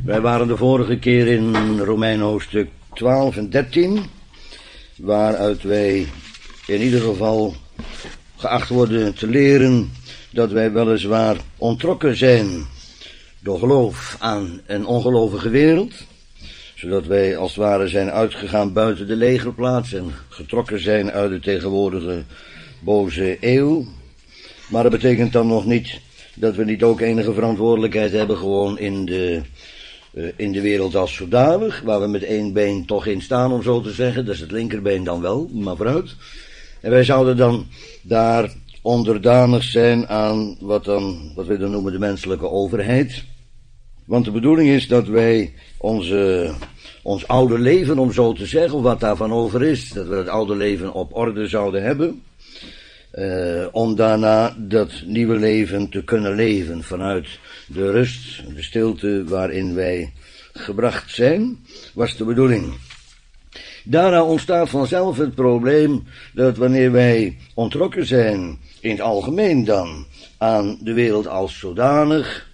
Wij waren de vorige keer in Romeinen hoofdstuk 12 en 13, waaruit wij in ieder geval geacht worden te leren dat wij weliswaar ontrokken zijn door geloof aan een ongelovige wereld, zodat wij als het ware zijn uitgegaan buiten de legerplaats en getrokken zijn uit de tegenwoordige boze eeuw. Maar dat betekent dan nog niet dat we niet ook enige verantwoordelijkheid hebben gewoon in de wereld als zodanig, waar we met één been toch in staan, om zo te zeggen. Dat is het linkerbeen dan wel, maar vooruit. En wij zouden dan daar onderdanig zijn aan wat we dan noemen de menselijke overheid. Want de bedoeling is dat wij ons oude leven, om zo te zeggen, wat daarvan over is, dat we het oude leven op orde zouden hebben, om daarna dat nieuwe leven te kunnen leven vanuit de rust, de stilte waarin wij gebracht zijn, was de bedoeling. Daarna ontstaat vanzelf het probleem dat wanneer wij ontrokken zijn, in het algemeen dan, aan de wereld als zodanig,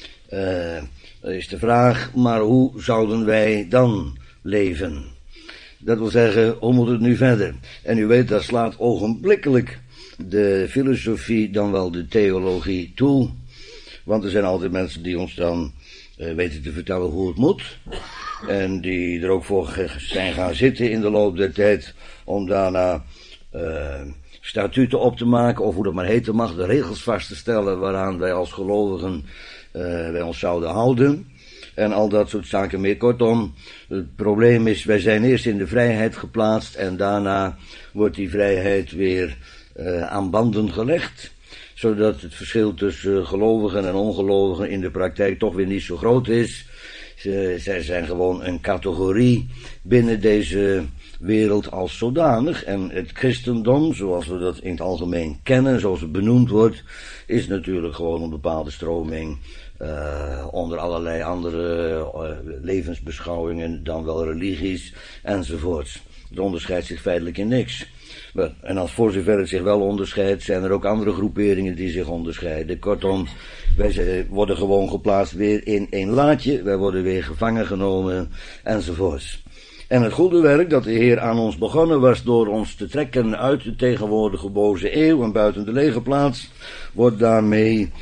is de vraag, maar hoe zouden wij dan leven? Dat wil zeggen, hoe moet het nu verder? En u weet, daar slaat ogenblikkelijk de filosofie dan wel de theologie toe, want er zijn altijd mensen die ons dan weten te vertellen hoe het moet, en die er ook voor zijn gaan zitten in de loop der tijd, om daarna statuten op te maken, of hoe dat maar heten mag, de regels vast te stellen waaraan wij als gelovigen wij ons zouden houden, en al dat soort zaken meer. Kortom, het probleem is, wij zijn eerst in de vrijheid geplaatst, en daarna wordt die vrijheid weer aan banden gelegd, zodat het verschil tussen gelovigen en ongelovigen in de praktijk toch weer niet zo groot is. Zij zijn gewoon een categorie binnen deze wereld als zodanig, en het christendom, zoals we dat in het algemeen kennen, zoals het benoemd wordt, is natuurlijk gewoon een bepaalde stroming onder allerlei andere levensbeschouwingen, dan wel religies enzovoorts. Het onderscheidt zich feitelijk in niks. En als voor zover het zich wel onderscheidt, zijn er ook andere groeperingen die zich onderscheiden. Kortom, wij worden gewoon geplaatst weer in een laadje, wij worden weer gevangen genomen enzovoorts. En het goede werk dat de Heer aan ons begonnen was door ons te trekken uit de tegenwoordige boze eeuw en buiten de legerplaats, wordt daarmee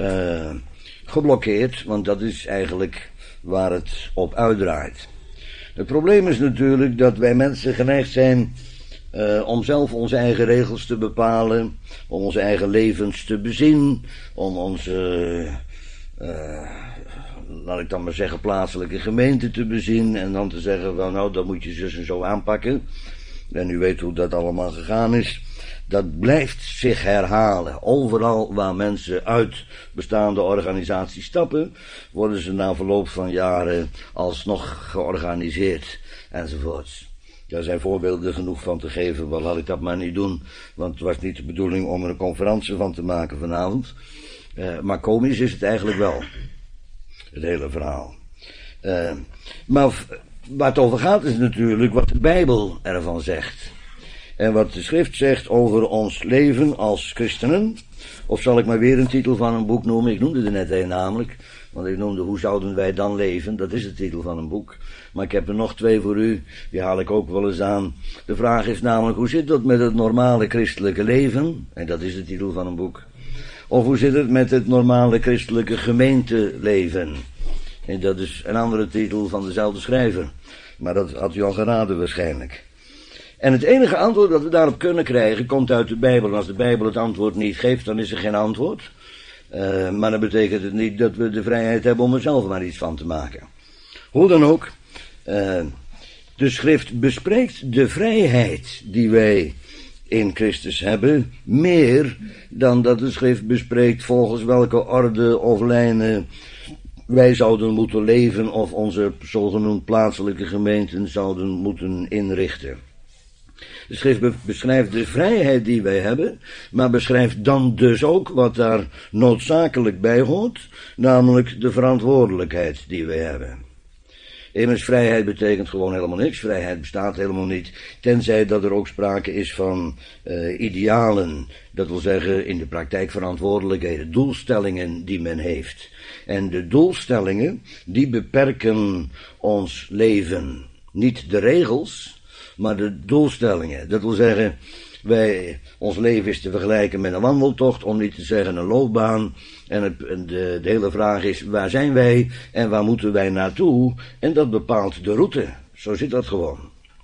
geblokkeerd, want dat is eigenlijk waar het op uitdraait. Het probleem is natuurlijk dat wij mensen geneigd zijn om zelf onze eigen regels te bepalen, om onze eigen levens te bezien, om onze, laat ik dan maar zeggen, plaatselijke gemeente te bezien, en dan te zeggen, well, nou, dat moet je zus en zo aanpakken. En u weet hoe dat allemaal gegaan is. Dat blijft zich herhalen. Overal waar mensen uit bestaande organisaties stappen, worden ze na verloop van jaren alsnog georganiseerd, enzovoorts. Daar zijn voorbeelden genoeg van te geven, wel laat ik dat maar niet doen, want het was niet de bedoeling om er een conferentie van te maken vanavond. Maar komisch is het eigenlijk wel, het hele verhaal. Maar waar het over gaat is natuurlijk wat de Bijbel ervan zegt. En wat de schrift zegt over ons leven als christenen. Of zal ik maar weer een titel van een boek noemen? Ik noemde er net een namelijk. Want ik noemde Hoe zouden wij dan leven? Dat is de titel van een boek. Maar ik heb er nog twee voor u. Die haal ik ook wel eens aan. De vraag is namelijk, hoe zit dat met het normale christelijke leven? En dat is de titel van een boek. Of hoe zit het met het normale christelijke gemeenteleven? En dat is een andere titel van dezelfde schrijver. Maar dat had u al geraden waarschijnlijk. En het enige antwoord dat we daarop kunnen krijgen, komt uit de Bijbel. En als de Bijbel het antwoord niet geeft, dan is er geen antwoord. Maar dat betekent het niet dat we de vrijheid hebben om er zelf maar iets van te maken. Hoe dan ook, de schrift bespreekt de vrijheid die wij in Christus hebben, meer dan dat de schrift bespreekt volgens welke orde of lijnen wij zouden moeten leven of onze zogenoemd plaatselijke gemeenten zouden moeten inrichten. De schrift beschrijft de vrijheid die wij hebben, maar beschrijft dan dus ook wat daar noodzakelijk bij hoort, namelijk de verantwoordelijkheid die wij hebben. Immers, vrijheid betekent gewoon helemaal niks. Vrijheid bestaat helemaal niet, tenzij dat er ook sprake is van idealen. Dat wil zeggen, in de praktijk verantwoordelijkheden, doelstellingen die men heeft. En de doelstellingen, die beperken ons leven. Niet de regels, maar de doelstellingen. Dat wil zeggen, ons leven is te vergelijken met een wandeltocht, om niet te zeggen een loopbaan. En de hele vraag is, waar zijn wij en waar moeten wij naartoe? En dat bepaalt de route. Zo zit dat gewoon.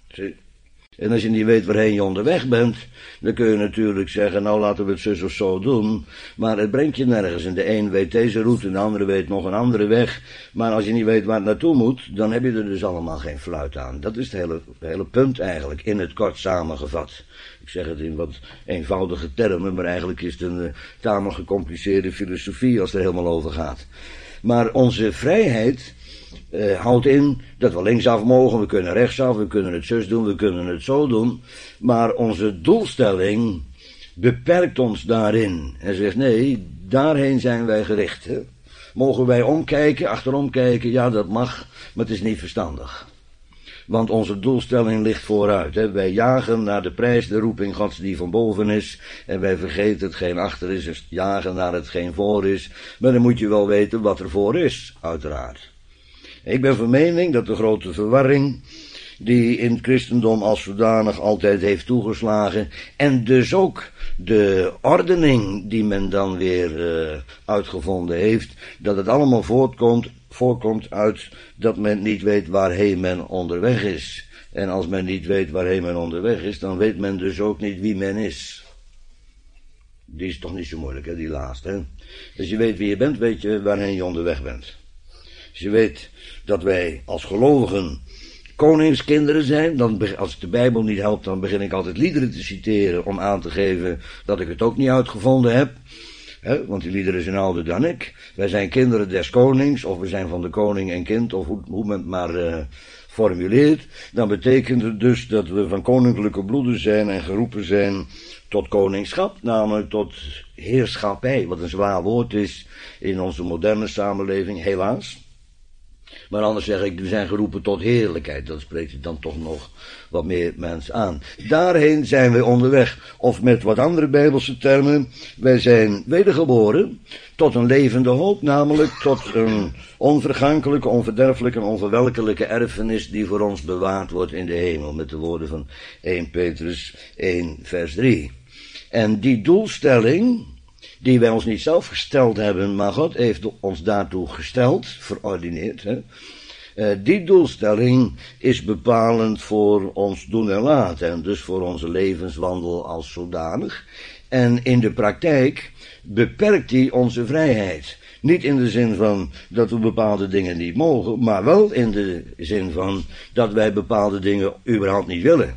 En als je niet weet waarheen je onderweg bent, dan kun je natuurlijk zeggen, nou laten we het zus of zo doen. Maar het brengt je nergens. En de een weet deze route en de andere weet nog een andere weg. Maar als je niet weet waar het naartoe moet, dan heb je er dus allemaal geen fluit aan. Dat is het hele punt eigenlijk, in het kort samengevat. Ik zeg het in wat eenvoudige termen, maar eigenlijk is het een tamelijk gecompliceerde filosofie als het er helemaal over gaat. Maar onze vrijheid houdt in dat we linksaf mogen, we kunnen rechtsaf, we kunnen het zus doen, we kunnen het zo doen. Maar onze doelstelling beperkt ons daarin. En zegt, nee, daarheen zijn wij gericht. Hè? Mogen wij omkijken, achterom kijken? Ja, dat mag, maar het is niet verstandig. Want onze doelstelling ligt vooruit. Hè? Wij jagen naar de prijs, de roeping Gods die van boven is. En wij vergeten hetgeen achter is, dus jagen naar hetgeen voor is. Maar dan moet je wel weten wat er voor is, uiteraard. Ik ben van mening dat de grote verwarring die in het christendom als zodanig altijd heeft toegeslagen, en dus ook de ordening die men dan weer uitgevonden heeft, dat het allemaal voorkomt uit dat men niet weet waarheen men onderweg is. En als men niet weet waarheen men onderweg is, dan weet men dus ook niet wie men is. Die is toch niet zo moeilijk, hè, die laatste. Hè? Als je weet wie je bent, weet je waarheen je onderweg bent. Als je weet dat wij als gelovigen koningskinderen zijn, dan, als het de Bijbel niet helpt, dan begin ik altijd liederen te citeren om aan te geven dat ik het ook niet uitgevonden heb. Want die liederen zijn ouder dan ik. Wij zijn kinderen des konings, of we zijn van de koning en kind, of hoe men het maar formuleert. Dan betekent het dus dat we van koninklijke bloeden zijn en geroepen zijn tot koningschap, namelijk tot heerschappij, wat een zwaar woord is in onze moderne samenleving, helaas. Maar anders zeg ik, we zijn geroepen tot heerlijkheid. Dat spreekt het dan toch nog wat meer mensen aan. Daarheen zijn we onderweg. Of met wat andere Bijbelse termen, wij zijn wedergeboren tot een levende hoop, namelijk tot een onvergankelijke, onverderfelijke en onverwelkelijke erfenis die voor ons bewaard wordt in de hemel. Met de woorden van 1 Petrus 1 vers 3. En die doelstelling, die wij ons niet zelf gesteld hebben, maar God heeft ons daartoe gesteld, verordineerd. Die doelstelling is bepalend voor ons doen en laten, en dus voor onze levenswandel als zodanig. En in de praktijk beperkt die onze vrijheid. Niet in de zin van dat we bepaalde dingen niet mogen, maar wel in de zin van dat wij bepaalde dingen überhaupt niet willen.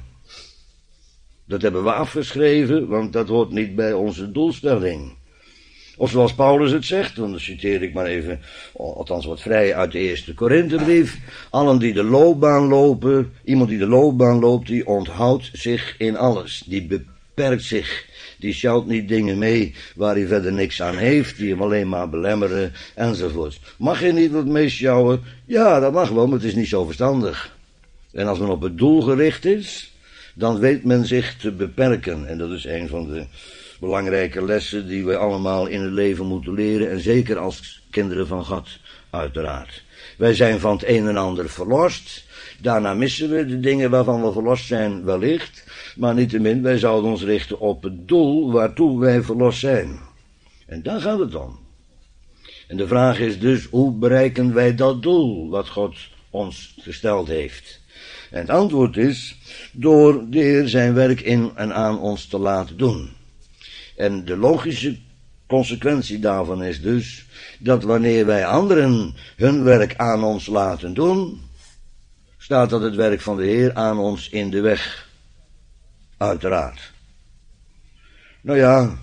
Dat hebben we afgeschreven, want dat hoort niet bij onze doelstelling. Of zoals Paulus het zegt, dan citeer ik maar even, althans wat vrij uit de eerste Korinthebrief. Allen die de loopbaan lopen, iemand die de loopbaan loopt, die onthoudt zich in alles. Die beperkt zich. Die sjouwt niet dingen mee waar hij verder niks aan heeft, die hem alleen maar belemmeren, enzovoort. Mag je niet wat mee sjouwen? Ja, dat mag wel, maar het is niet zo verstandig. En als men op het doel gericht is, dan weet men zich te beperken. En dat is een van de belangrijke lessen die we allemaal in het leven moeten leren, en zeker als kinderen van God, uiteraard. Wij zijn van het een en ander verlost, daarna missen we de dingen waarvan we verlost zijn wellicht, maar niettemin, wij zouden ons richten op het doel waartoe wij verlost zijn. En daar gaat het om. En de vraag is dus, hoe bereiken wij dat doel wat God ons gesteld heeft? En het antwoord is, door de Heer zijn werk in en aan ons te laten doen. En de logische consequentie daarvan is dus, dat wanneer wij anderen hun werk aan ons laten doen, staat dat het werk van de Heer aan ons in de weg. Uiteraard. Nou ja,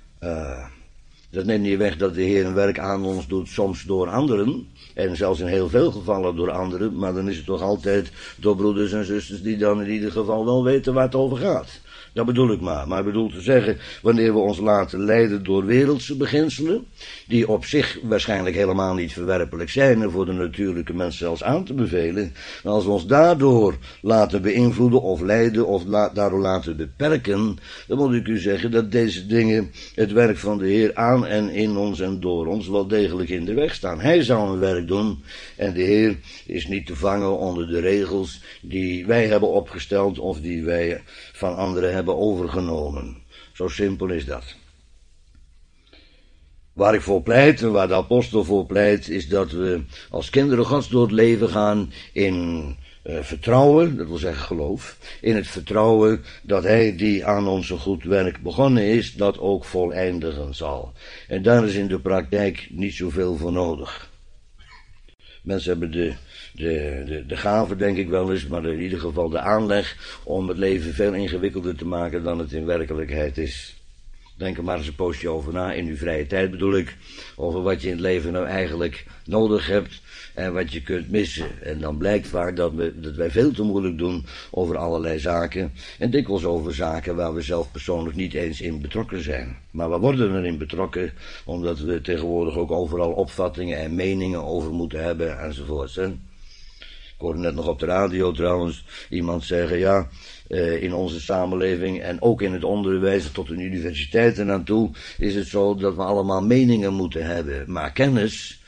dat neemt niet weg dat de Heer een werk aan ons doet, soms door anderen, en zelfs in heel veel gevallen door anderen, maar dan is het toch altijd door broeders en zusters die dan in ieder geval wel weten waar het over gaat. Dat bedoel ik maar. Maar ik bedoel te zeggen, wanneer we ons laten leiden door wereldse beginselen, die op zich waarschijnlijk helemaal niet verwerpelijk zijn en voor de natuurlijke mens zelfs aan te bevelen, maar als we ons daardoor laten beïnvloeden of leiden of daardoor laten beperken, dan moet ik u zeggen dat deze dingen het werk van de Heer aan en in ons en door ons wel degelijk in de weg staan. Hij zou een werk doen en de Heer is niet te vangen onder de regels die wij hebben opgesteld of die wij van anderen hebben overgenomen. Zo simpel is dat. Waar ik voor pleit en waar de apostel voor pleit, is dat we als kinderen Gods door het leven gaan in vertrouwen, dat wil zeggen geloof, in het vertrouwen dat hij die aan ons een goed werk begonnen is, dat ook voleindigen zal. En daar is in de praktijk niet zoveel voor nodig. Mensen hebben de gave, denk ik wel eens, maar in ieder geval de aanleg om het leven veel ingewikkelder te maken dan het in werkelijkheid is. Denk er maar eens een poosje over na, in uw vrije tijd bedoel ik, over wat je in het leven nou eigenlijk nodig hebt en wat je kunt missen. En dan blijkt vaak dat wij veel te moeilijk doen over allerlei zaken en dikwijls over zaken waar we zelf persoonlijk niet eens in betrokken zijn. Maar we worden erin betrokken omdat we tegenwoordig ook overal opvattingen en meningen over moeten hebben enzovoorts. Hè? Ik hoorde net nog op de radio trouwens iemand zeggen, ja, in onze samenleving en ook in het onderwijs tot een universiteit en aan toe is het zo dat we allemaal meningen moeten hebben. Maar kennis,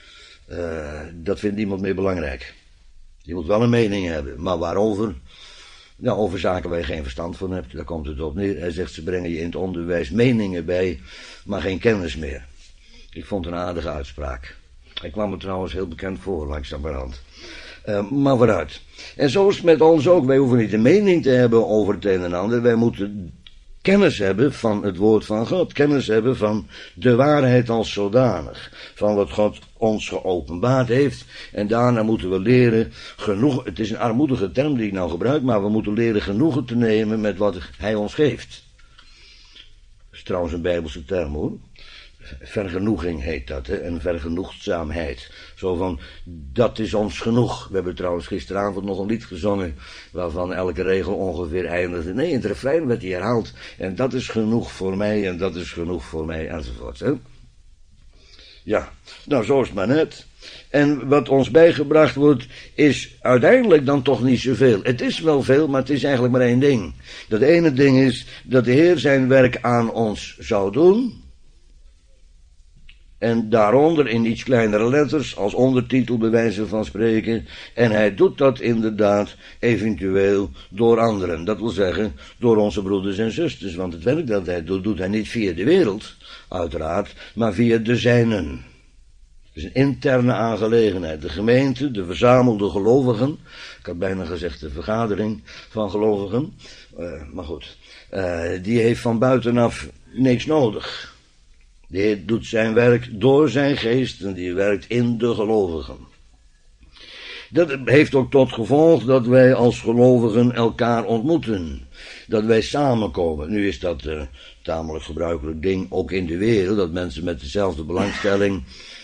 dat vindt niemand meer belangrijk. Je moet wel een mening hebben, maar waarover? Nou, over zaken waar je geen verstand van hebt, daar komt het op neer. Hij zegt, ze brengen je in het onderwijs meningen bij, maar geen kennis meer. Ik vond het een aardige uitspraak. Hij kwam me trouwens heel bekend voor, langzamerhand. Maar vooruit. En zo is het met ons ook. Wij hoeven niet een mening te hebben over het een en ander. Wij moeten kennis hebben van het woord van God. Kennis hebben van de waarheid als zodanig. Van wat God ons geopenbaard heeft. En daarna moeten we leren genoeg. Het is een armoedige term die ik nou gebruik. Maar we moeten leren genoegen te nemen met wat hij ons geeft. Dat is trouwens een Bijbelse term hoor. Vergenoeging heet dat, hè? En vergenoegdzaamheid. Zo van, dat is ons genoeg. We hebben trouwens gisteravond nog een lied gezongen, waarvan elke regel ongeveer eindigde. Nee, in het refrein werd hij herhaald. En dat is genoeg voor mij, en dat is genoeg voor mij, enzovoort. Hè? Ja, nou zo is het maar net. En wat ons bijgebracht wordt, is uiteindelijk dan toch niet zoveel. Het is wel veel, maar het is eigenlijk maar één ding. Dat ene ding is dat de Heer zijn werk aan ons zou doen. En daaronder in iets kleinere letters, als ondertitel bij wijze van spreken. En hij doet dat inderdaad eventueel door anderen. Dat wil zeggen, door onze broeders en zusters. Want het werk dat hij doet, doet hij niet via de wereld, uiteraard, maar via de zijnen. Het is een interne aangelegenheid. De gemeente, de verzamelde gelovigen. Ik had bijna gezegd de vergadering van gelovigen. Maar goed, die heeft van buitenaf niks nodig. De Heer doet zijn werk door zijn geest en die werkt in de gelovigen. Dat heeft ook tot gevolg dat wij als gelovigen elkaar ontmoeten. Dat wij samenkomen. Nu is dat een tamelijk gebruikelijk ding, ook in de wereld, dat mensen met dezelfde belangstelling,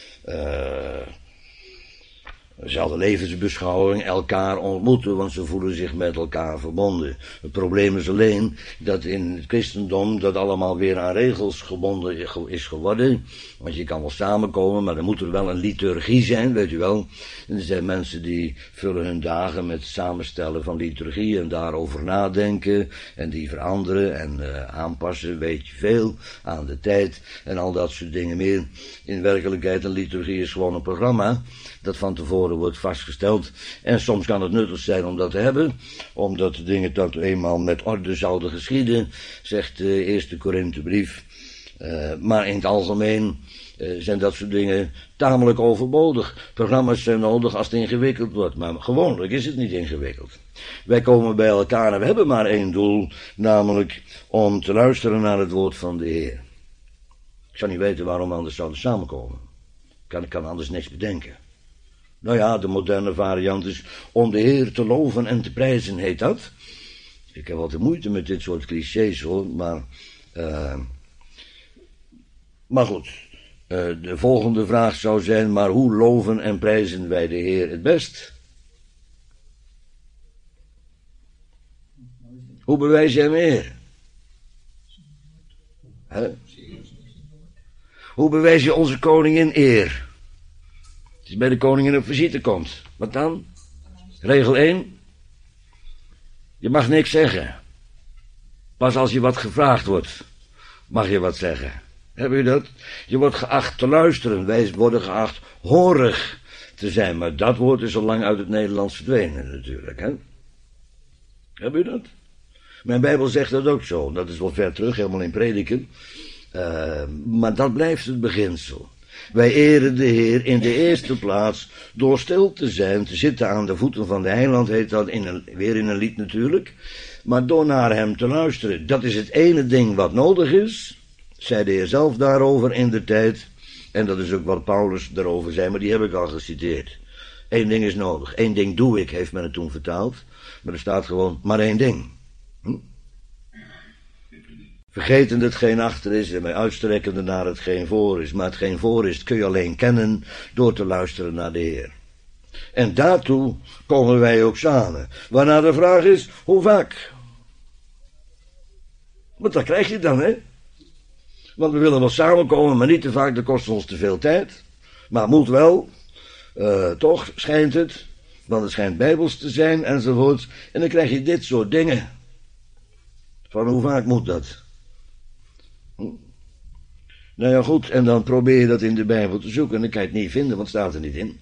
dezelfde levensbeschouwing elkaar ontmoeten, want ze voelen zich met elkaar verbonden. Het probleem is alleen dat in het christendom dat allemaal weer aan regels gebonden is geworden. Want je kan wel samenkomen, maar er moet er wel een liturgie zijn, weet u wel. En er zijn mensen die vullen hun dagen met het samenstellen van liturgie en daarover nadenken en die veranderen en aanpassen, weet je veel, aan de tijd en al dat soort dingen meer. In werkelijkheid, een liturgie is gewoon een programma dat van tevoren wordt vastgesteld. En soms kan het nuttig zijn om dat te hebben, omdat de dingen dat eenmaal met orde zouden geschieden, zegt de eerste Korinthebrief. Maar in het algemeen zijn dat soort dingen tamelijk overbodig. Programma's zijn nodig als het ingewikkeld wordt, maar gewoonlijk is het niet ingewikkeld. Wij komen bij elkaar en we hebben maar één doel, namelijk om te luisteren naar het woord van de Heer. Ik zou niet weten waarom we anders zouden samenkomen. Ik kan anders niks bedenken. Nou ja, de moderne variant is om de Heer te loven en te prijzen, heet dat. Ik heb altijd moeite met dit soort clichés hoor, maar goed. De volgende vraag zou zijn, maar hoe loven en prijzen wij de Heer het best? Hoe bewijs je hem eer? Hoe bewijs je onze koningin eer? Als je bij de koningin op visite komt. Wat dan? Regel 1. Je mag niks zeggen. Pas als je wat gevraagd wordt, mag je wat zeggen. Hebben u dat? Je wordt geacht te luisteren. Wij worden geacht horig te zijn. Maar dat woord is al lang uit het Nederlands verdwenen natuurlijk. Hè? Hebben u dat? Mijn Bijbel zegt dat ook zo. Dat is wel ver terug, helemaal in Prediken. Maar dat blijft het beginsel. Wij eren de Heer in de eerste plaats door stil te zijn, te zitten aan de voeten van de heiland, heet dat weer in een lied natuurlijk. Maar door naar hem te luisteren. Dat is het ene ding wat nodig is, zei de Heer zelf daarover in de tijd. En dat is ook wat Paulus daarover zei, maar die heb ik al geciteerd. Eén ding is nodig. Eén ding doe ik, heeft men het toen vertaald. Maar er staat gewoon maar één ding. Vergetend hetgeen achter is en mij uitstrekkende naar hetgeen voor is. Maar hetgeen voor is, kun je alleen kennen door te luisteren naar de Heer. En daartoe komen wij ook samen. Waarna de vraag is, hoe vaak? Want dat krijg je dan, hè? Want we willen wel samenkomen, maar niet te vaak, dat kost ons te veel tijd. Maar moet wel, toch schijnt het, want het schijnt bijbels te zijn enzovoort. En dan krijg je dit soort dingen. Van hoe vaak moet dat? Nou ja, goed, en dan probeer je dat in de Bijbel te zoeken en dan kan je het niet vinden, want het staat er niet in.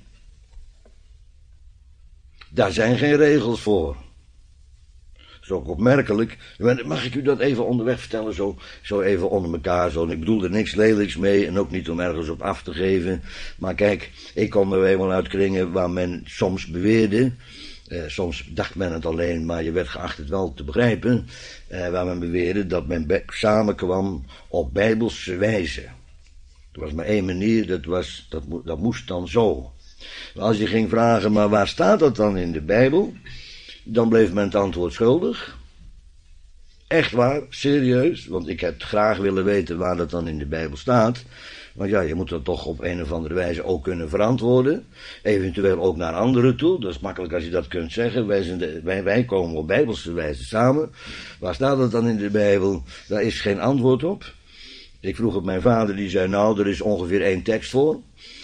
Daar zijn geen regels voor. Dat is ook opmerkelijk. Mag ik u dat even onderweg vertellen, zo even onder elkaar, zo. Ik bedoel er niks lelijks mee en ook niet om ergens op af te geven. Maar kijk, ik kom er eenmaal uit kringen waar men soms beweerde, soms dacht men het alleen, maar je werd geacht het wel te begrijpen, waar men beweerde dat men samenkwam op bijbelse wijze. Er was maar één manier, dat moest dan zo. Maar als je ging vragen, maar waar staat dat dan in de Bijbel? Dan bleef men het antwoord schuldig. Echt waar, serieus, want ik heb graag willen weten waar dat dan in de Bijbel staat. Want ja, je moet dat toch op een of andere wijze ook kunnen verantwoorden. Eventueel ook naar anderen toe. Dat is makkelijk als je dat kunt zeggen. Wij komen op bijbelse wijze samen. Waar staat dat dan in de Bijbel? Daar is geen antwoord op. Ik vroeg op mijn vader, die zei, nou, er is ongeveer 1 tekst voor.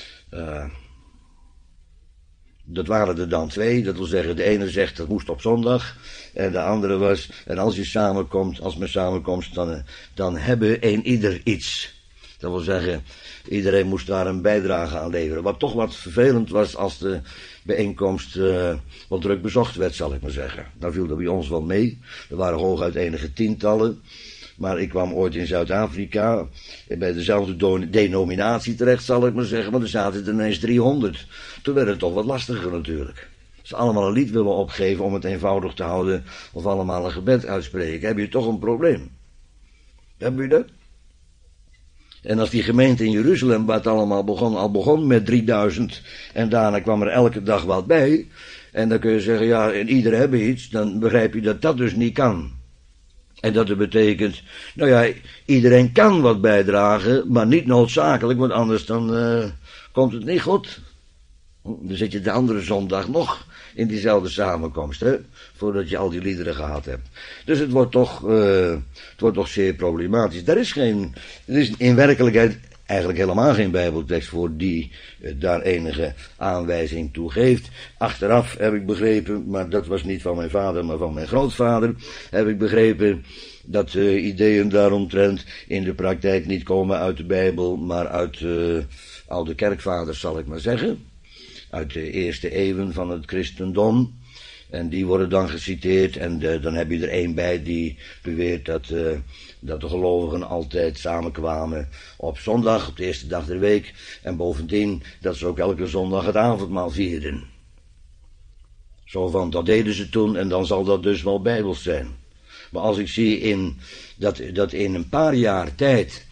Dat waren er dan 2. Dat wil zeggen, de ene zegt dat moest op zondag. En de andere was, en als men samenkomt, dan hebben ieder iets. Dat wil zeggen, iedereen moest daar een bijdrage aan leveren. Wat toch wat vervelend was als de bijeenkomst wat druk bezocht werd, zal ik maar zeggen. Daar viel er bij ons wel mee. Er waren hooguit enige tientallen. Maar ik kwam ooit in Zuid-Afrika bij dezelfde denominatie terecht, zal ik maar zeggen. Maar er zaten er ineens 300. Toen werd het toch wat lastiger natuurlijk. Ze allemaal een lied willen opgeven om het eenvoudig te houden of allemaal een gebed uitspreken. Heb je toch een probleem? Hebben jullie dat? En als die gemeente in Jeruzalem, waar het allemaal begon met 3000 en daarna kwam er elke dag wat bij. En dan kun je zeggen, ja, en iedereen hebben iets, dan begrijp je dat dat dus niet kan. En dat betekent, nou ja, iedereen kan wat bijdragen, maar niet noodzakelijk, want anders dan komt het niet goed. Dan zit je de andere zondag nog in diezelfde samenkomst, hè, voordat je al die liederen gehad hebt. Dus het wordt toch zeer problematisch. Er is in werkelijkheid eigenlijk helemaal geen Bijbeltekst voor die daar enige aanwijzing toe geeft. Achteraf heb ik begrepen, maar dat was niet van mijn vader, maar van mijn grootvader, heb ik begrepen dat ideeën daaromtrent in de praktijk niet komen uit de Bijbel, maar uit oude kerkvaders, zal ik maar zeggen. Uit de eerste eeuwen van het christendom. En die worden dan geciteerd en dan heb je er één bij die beweert dat de gelovigen altijd samenkwamen op zondag, op de eerste dag der week. En bovendien dat ze ook elke zondag het avondmaal vierden. Zo van, dat deden ze toen en dan zal dat dus wel bijbels zijn. Maar als ik zie dat in een paar jaar tijd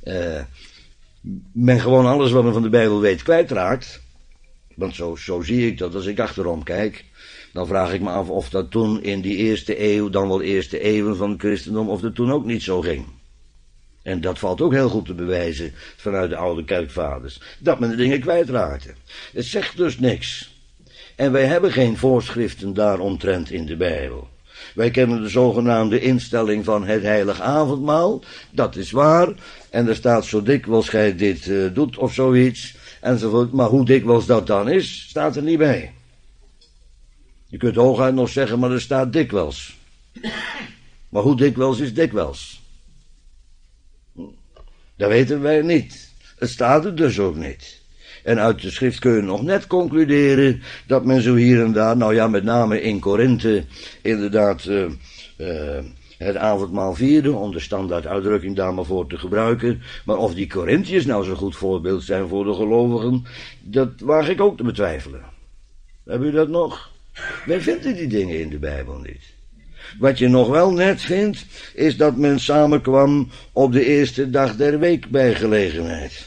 men gewoon alles wat men van de Bijbel weet kwijtraakt. Want zo zie ik dat als ik achterom kijk. Dan vraag ik me af of dat toen in die eerste eeuw, dan wel eerste eeuwen van het christendom, of dat toen ook niet zo ging. En dat valt ook heel goed te bewijzen vanuit de oude kerkvaders. Dat men de dingen kwijtraakte. Het zegt dus niks. En wij hebben geen voorschriften daaromtrent in de Bijbel. Wij kennen de zogenaamde instelling van het heilig avondmaal. Dat is waar. En er staat zo dikwijls gij dit doet of zoiets. Enzovoort. Maar hoe dikwijls dat dan is, staat er niet bij. Je kunt hooguit nog zeggen, maar er staat dikwijls. Maar hoe dikwijls is dikwijls? Dat weten wij niet. Het staat er dus ook niet. En uit de schrift kun je nog net concluderen dat men zo hier en daar, nou ja, met name in Korinthe, inderdaad het avondmaal vierde, om de standaarduitdrukking daar maar voor te gebruiken. Maar of die Korinthiërs nou zo'n goed voorbeeld zijn voor de gelovigen, dat waag ik ook te betwijfelen. Hebben u dat nog? Wij vinden die dingen in de Bijbel niet. Wat je nog wel net vindt, is dat men samenkwam op de eerste dag der week bij gelegenheid.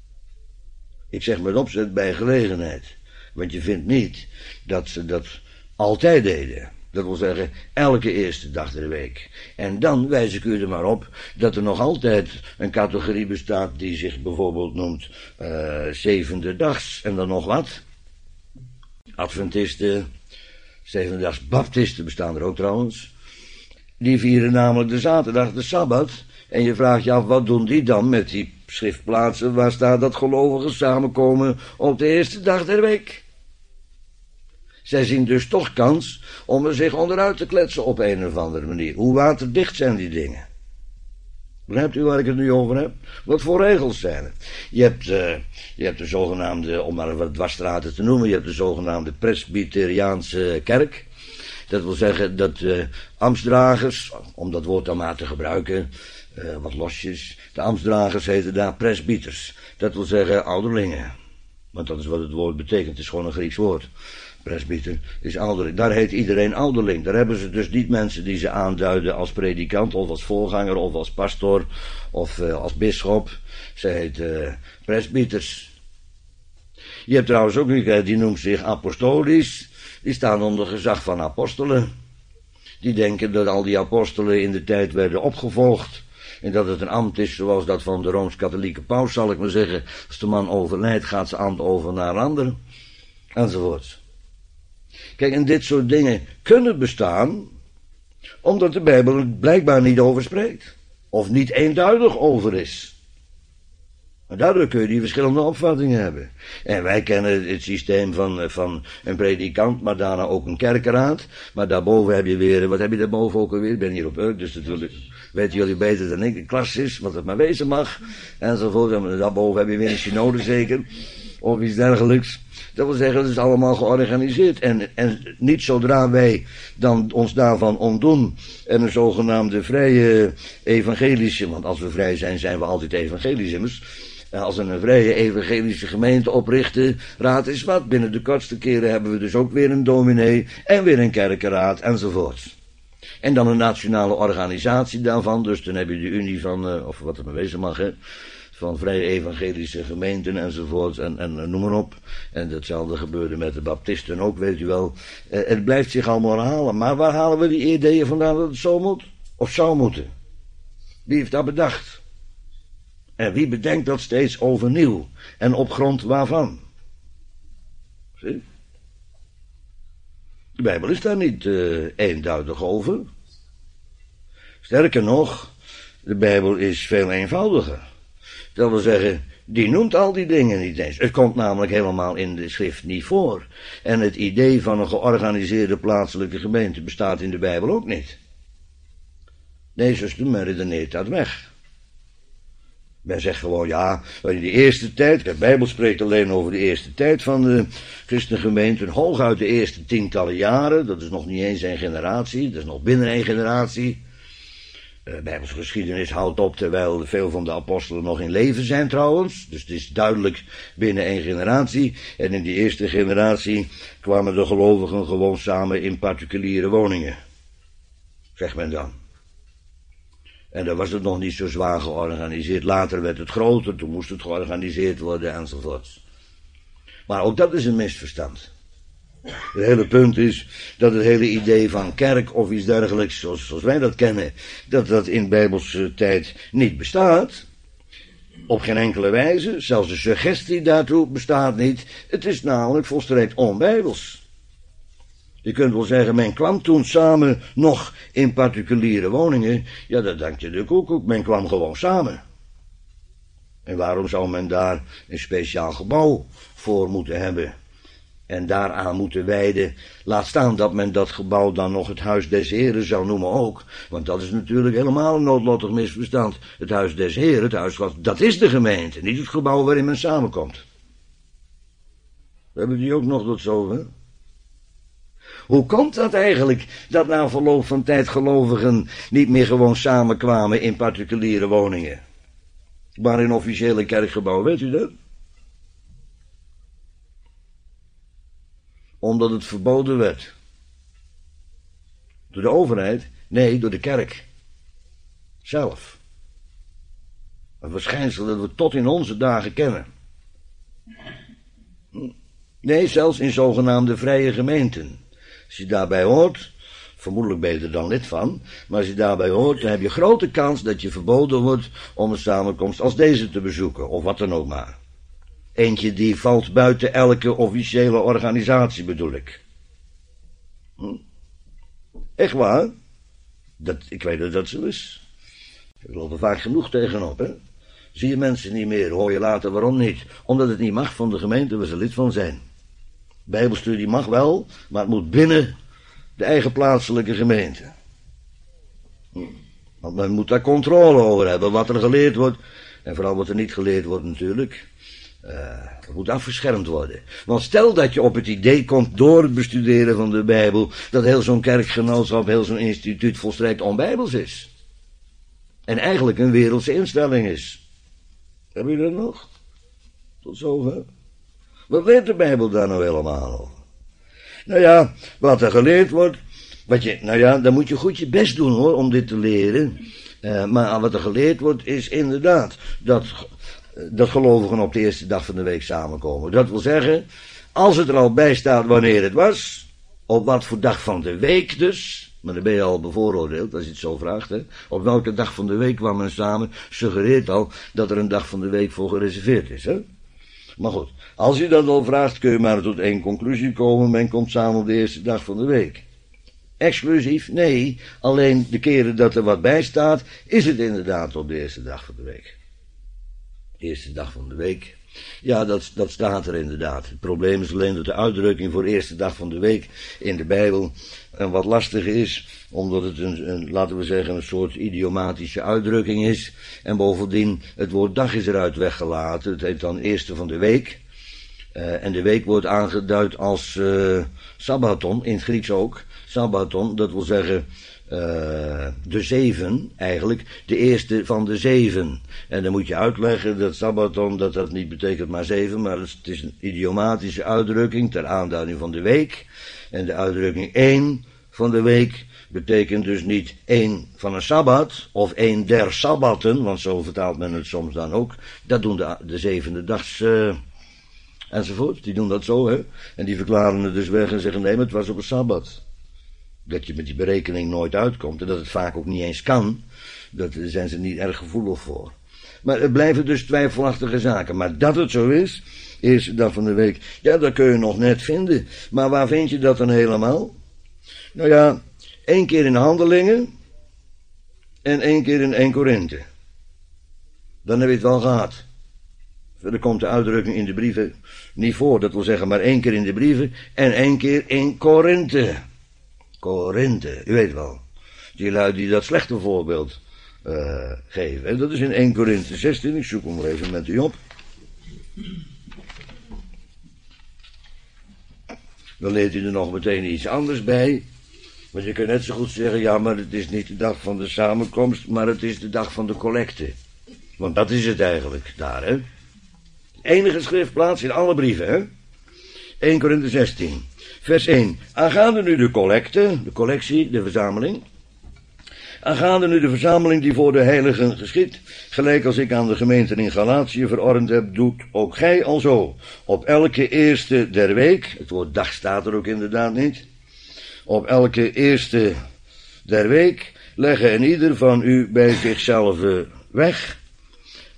Ik zeg met opzet bij gelegenheid. Want je vindt niet dat ze dat altijd deden. Dat wil zeggen, elke eerste dag der week. En dan wijs ik u er maar op dat er nog altijd een categorie bestaat die zich bijvoorbeeld noemt zevende dags en dan nog wat. Adventisten, zevendags baptisten bestaan er ook trouwens. Die vieren namelijk de zaterdag, de Sabbat. En je vraagt je af, wat doen die dan met die schriftplaatsen waar staat dat gelovigen samenkomen op de eerste dag der week? Zij zien dus toch kans om er zich onderuit te kletsen op een of andere manier. Hoe waterdicht zijn die dingen? Begrijpt u waar ik het nu over heb? Wat voor regels zijn er? Je hebt de zogenaamde, om maar wat dwarsstraten te noemen, je hebt de zogenaamde Presbyteriaanse kerk. Dat wil zeggen dat ambtsdragers, om dat woord dan maar te gebruiken, wat losjes, de ambtsdragers heten daar presbyters. Dat wil zeggen ouderlingen. Want dat is wat het woord betekent, het is gewoon een Grieks woord. Presbyter is ouderling. Daar heet iedereen ouderling. Daar hebben ze dus niet mensen die ze aanduiden als predikant of als voorganger of als pastor of als bisschop. Ze heet presbyters. Je hebt trouwens ook een die noemt zich apostolisch. Die staan onder gezag van apostelen. Die denken dat al die apostelen in de tijd werden opgevolgd. En dat het een ambt is zoals dat van de Rooms-Katholieke paus, zal ik maar zeggen. Als de man overlijdt, gaat zijn ambt over naar een ander. Enzovoort. Kijk, en dit soort dingen kunnen bestaan, omdat de Bijbel er blijkbaar niet over spreekt. Of niet eenduidig over is. En daardoor kun je die verschillende opvattingen hebben. En wij kennen het systeem van een predikant, maar daarna ook een kerkenraad. Maar daarboven heb je weer, wat heb je daarboven ook alweer? Ik ben hier op Urk, dus dat weten jullie beter dan ik. Een klassis, wat het maar wezen mag. Enzovoort. En daarboven heb je weer een synode zeker. Of iets dergelijks. Dat wil zeggen, het is allemaal georganiseerd. En niet zodra wij dan ons daarvan ontdoen en een zogenaamde vrije evangelische, want als we vrij zijn, zijn we altijd evangelisch immers. Als we een vrije evangelische gemeente oprichten, raad is wat. Binnen de kortste keren hebben we dus ook weer een dominee en weer een kerkenraad enzovoort. En dan een nationale organisatie daarvan, dus dan heb je de Unie van, of wat er maar wezen mag, hè. Van vrije evangelische gemeenten enzovoort en noem maar op. En datzelfde gebeurde met de baptisten ook, weet u wel. Het blijft zich allemaal herhalen. Maar waar halen we die ideeën vandaan dat het zo moet? Of zou moeten? Wie heeft dat bedacht? En wie bedenkt dat steeds overnieuw? En op grond waarvan? Zie? De Bijbel is daar niet eenduidig over. Sterker nog, de Bijbel is veel eenvoudiger. Dat wil zeggen, die noemt al die dingen niet eens. Het komt namelijk helemaal in de schrift niet voor. En het idee van een georganiseerde plaatselijke gemeente bestaat in de Bijbel ook niet. Nee, zuster, men redeneert dat weg. Men zegt gewoon, ja, in de eerste tijd, de Bijbel spreekt alleen over de eerste tijd van de christengemeente, hooguit de eerste tientallen jaren, dat is nog niet eens een generatie, dat is nog binnen een generatie. De Bijbelse geschiedenis houdt op terwijl veel van de apostelen nog in leven zijn trouwens. Dus het is duidelijk binnen één generatie. En in die eerste generatie kwamen de gelovigen gewoon samen in particuliere woningen. Zegt men dan. En dan was het nog niet zo zwaar georganiseerd. Later werd het groter, toen moest het georganiseerd worden enzovoort. Maar ook dat is een misverstand. Het hele punt is dat het hele idee van kerk of iets dergelijks, zoals wij dat kennen, dat dat in Bijbelse tijd niet bestaat. Op geen enkele wijze, zelfs de suggestie daartoe bestaat niet. Het is namelijk volstrekt onbijbels. Je kunt wel zeggen, men kwam toen samen nog in particuliere woningen. Ja, dat dank je de koekoek, men kwam gewoon samen. En waarom zou men daar een speciaal gebouw voor moeten hebben? En daaraan moeten wijden, laat staan dat men dat gebouw dan nog het Huis des Heren zou noemen ook. Want dat is natuurlijk helemaal een noodlottig misverstand. Het Huis des Heren, het huis, dat is de gemeente, niet het gebouw waarin men samenkomt. We hebben die ook nog tot zover. Hoe komt dat eigenlijk, dat na verloop van tijd gelovigen niet meer gewoon samenkwamen in particuliere woningen? Maar in officiële kerkgebouwen, weet u dat? Omdat het verboden werd. Door de overheid? Nee, door de kerk. Zelf. Een verschijnsel dat we tot in onze dagen kennen. Nee, zelfs in zogenaamde vrije gemeenten. Als je daarbij hoort, vermoedelijk ben je er dan lid van, maar als je daarbij hoort, dan heb je grote kans dat je verboden wordt om een samenkomst als deze te bezoeken, of wat dan ook maar. Eentje die valt buiten elke officiële organisatie, bedoel ik. Echt waar? Ik weet dat dat zo is. Ik loop er vaak genoeg tegenop, hè. Zie je mensen niet meer, hoor je later waarom niet. Omdat het niet mag van de gemeente waar ze lid van zijn. Bijbelstudie mag wel, maar het moet binnen de eigen plaatselijke gemeente. Want men moet daar controle over hebben, wat er geleerd wordt. En vooral wat er niet geleerd wordt natuurlijk. Het moet afgeschermd worden. Want stel dat je op het idee komt door het bestuderen van de Bijbel, dat heel zo'n kerkgenootschap, heel zo'n instituut volstrekt onbijbels is. En eigenlijk een wereldse instelling is. Heb je dat nog? Tot zover? Wat leert de Bijbel daar nou helemaal over? Nou ja, wat er geleerd wordt, dan moet je goed je best doen hoor, om dit te leren. Maar wat er geleerd wordt is inderdaad dat gelovigen op de eerste dag van de week samenkomen. Dat wil zeggen, als het er al bij staat wanneer het was, op wat voor dag van de week dus, maar dan ben je al bevooroordeeld als je het zo vraagt, hè. Op welke dag van de week kwam men samen, suggereert al dat er een dag van de week voor gereserveerd is, hè. Maar goed, als je dat al vraagt, kun je maar tot één conclusie komen, men komt samen op de eerste dag van de week. Exclusief? Nee, alleen de keren dat er wat bij staat, is het inderdaad op de eerste dag van de week. De eerste dag van de week, ja, dat staat er inderdaad. Het probleem is alleen dat de uitdrukking voor de eerste dag van de week in de Bijbel een wat lastig is, omdat het laten we zeggen, een soort idiomatische uitdrukking is. En bovendien, het woord dag is eruit weggelaten. Het heet dan eerste van de week. En de week wordt aangeduid als sabbaton, in het Grieks ook. Sabbaton, dat wil zeggen de 7, eigenlijk, de eerste van de 7. En dan moet je uitleggen dat sabbaton, dat niet betekent maar 7, maar het is een idiomatische uitdrukking ter aanduiding van de week. En de uitdrukking 1 van de week betekent dus niet 1 van een sabbat, of 1 der sabbatten, want zo vertaalt men het soms dan ook. Dat doen de zevende dags enzovoort, die doen dat zo, hè. En die verklaren het dus weg en zeggen, nee, maar het was op een sabbat. Dat je met die berekening nooit uitkomt en dat het vaak ook niet eens kan, daar zijn ze niet erg gevoelig voor. Maar het blijven dus twijfelachtige zaken. Maar dat het zo is, eerste dag van de week, ja, dat kun je nog net vinden. Maar waar vind je dat dan helemaal? Nou ja, 1 keer in Handelingen en 1 keer in 1 Korinthe. Dan heb je het wel gehad. Verder komt de uitdrukking in de brieven niet voor, dat wil zeggen maar 1 keer in de brieven en 1 keer in Korinthe. Korinthe, u weet wel. Die lui die dat slechte voorbeeld geven. En dat is in 1 Korinthe 16, ik zoek hem er even met u op. Dan leert u er nog meteen iets anders bij. Want je kunt net zo goed zeggen, ja, maar het is niet de dag van de samenkomst, maar het is de dag van de collecte. Want dat is het eigenlijk, daar, hè. Enige schriftplaats in alle brieven, hè. 1 Korinthe 16, vers 1. Aangaande nu de collecte, de collectie, de verzameling. Aangaande nu de verzameling die voor de heiligen geschied, gelijk als ik aan de gemeenten in Galatië verordend heb, doet ook gij alzo. Op elke eerste der week, het woord dag staat er ook inderdaad niet. Op elke eerste der week leggen en ieder van u bij zichzelf weg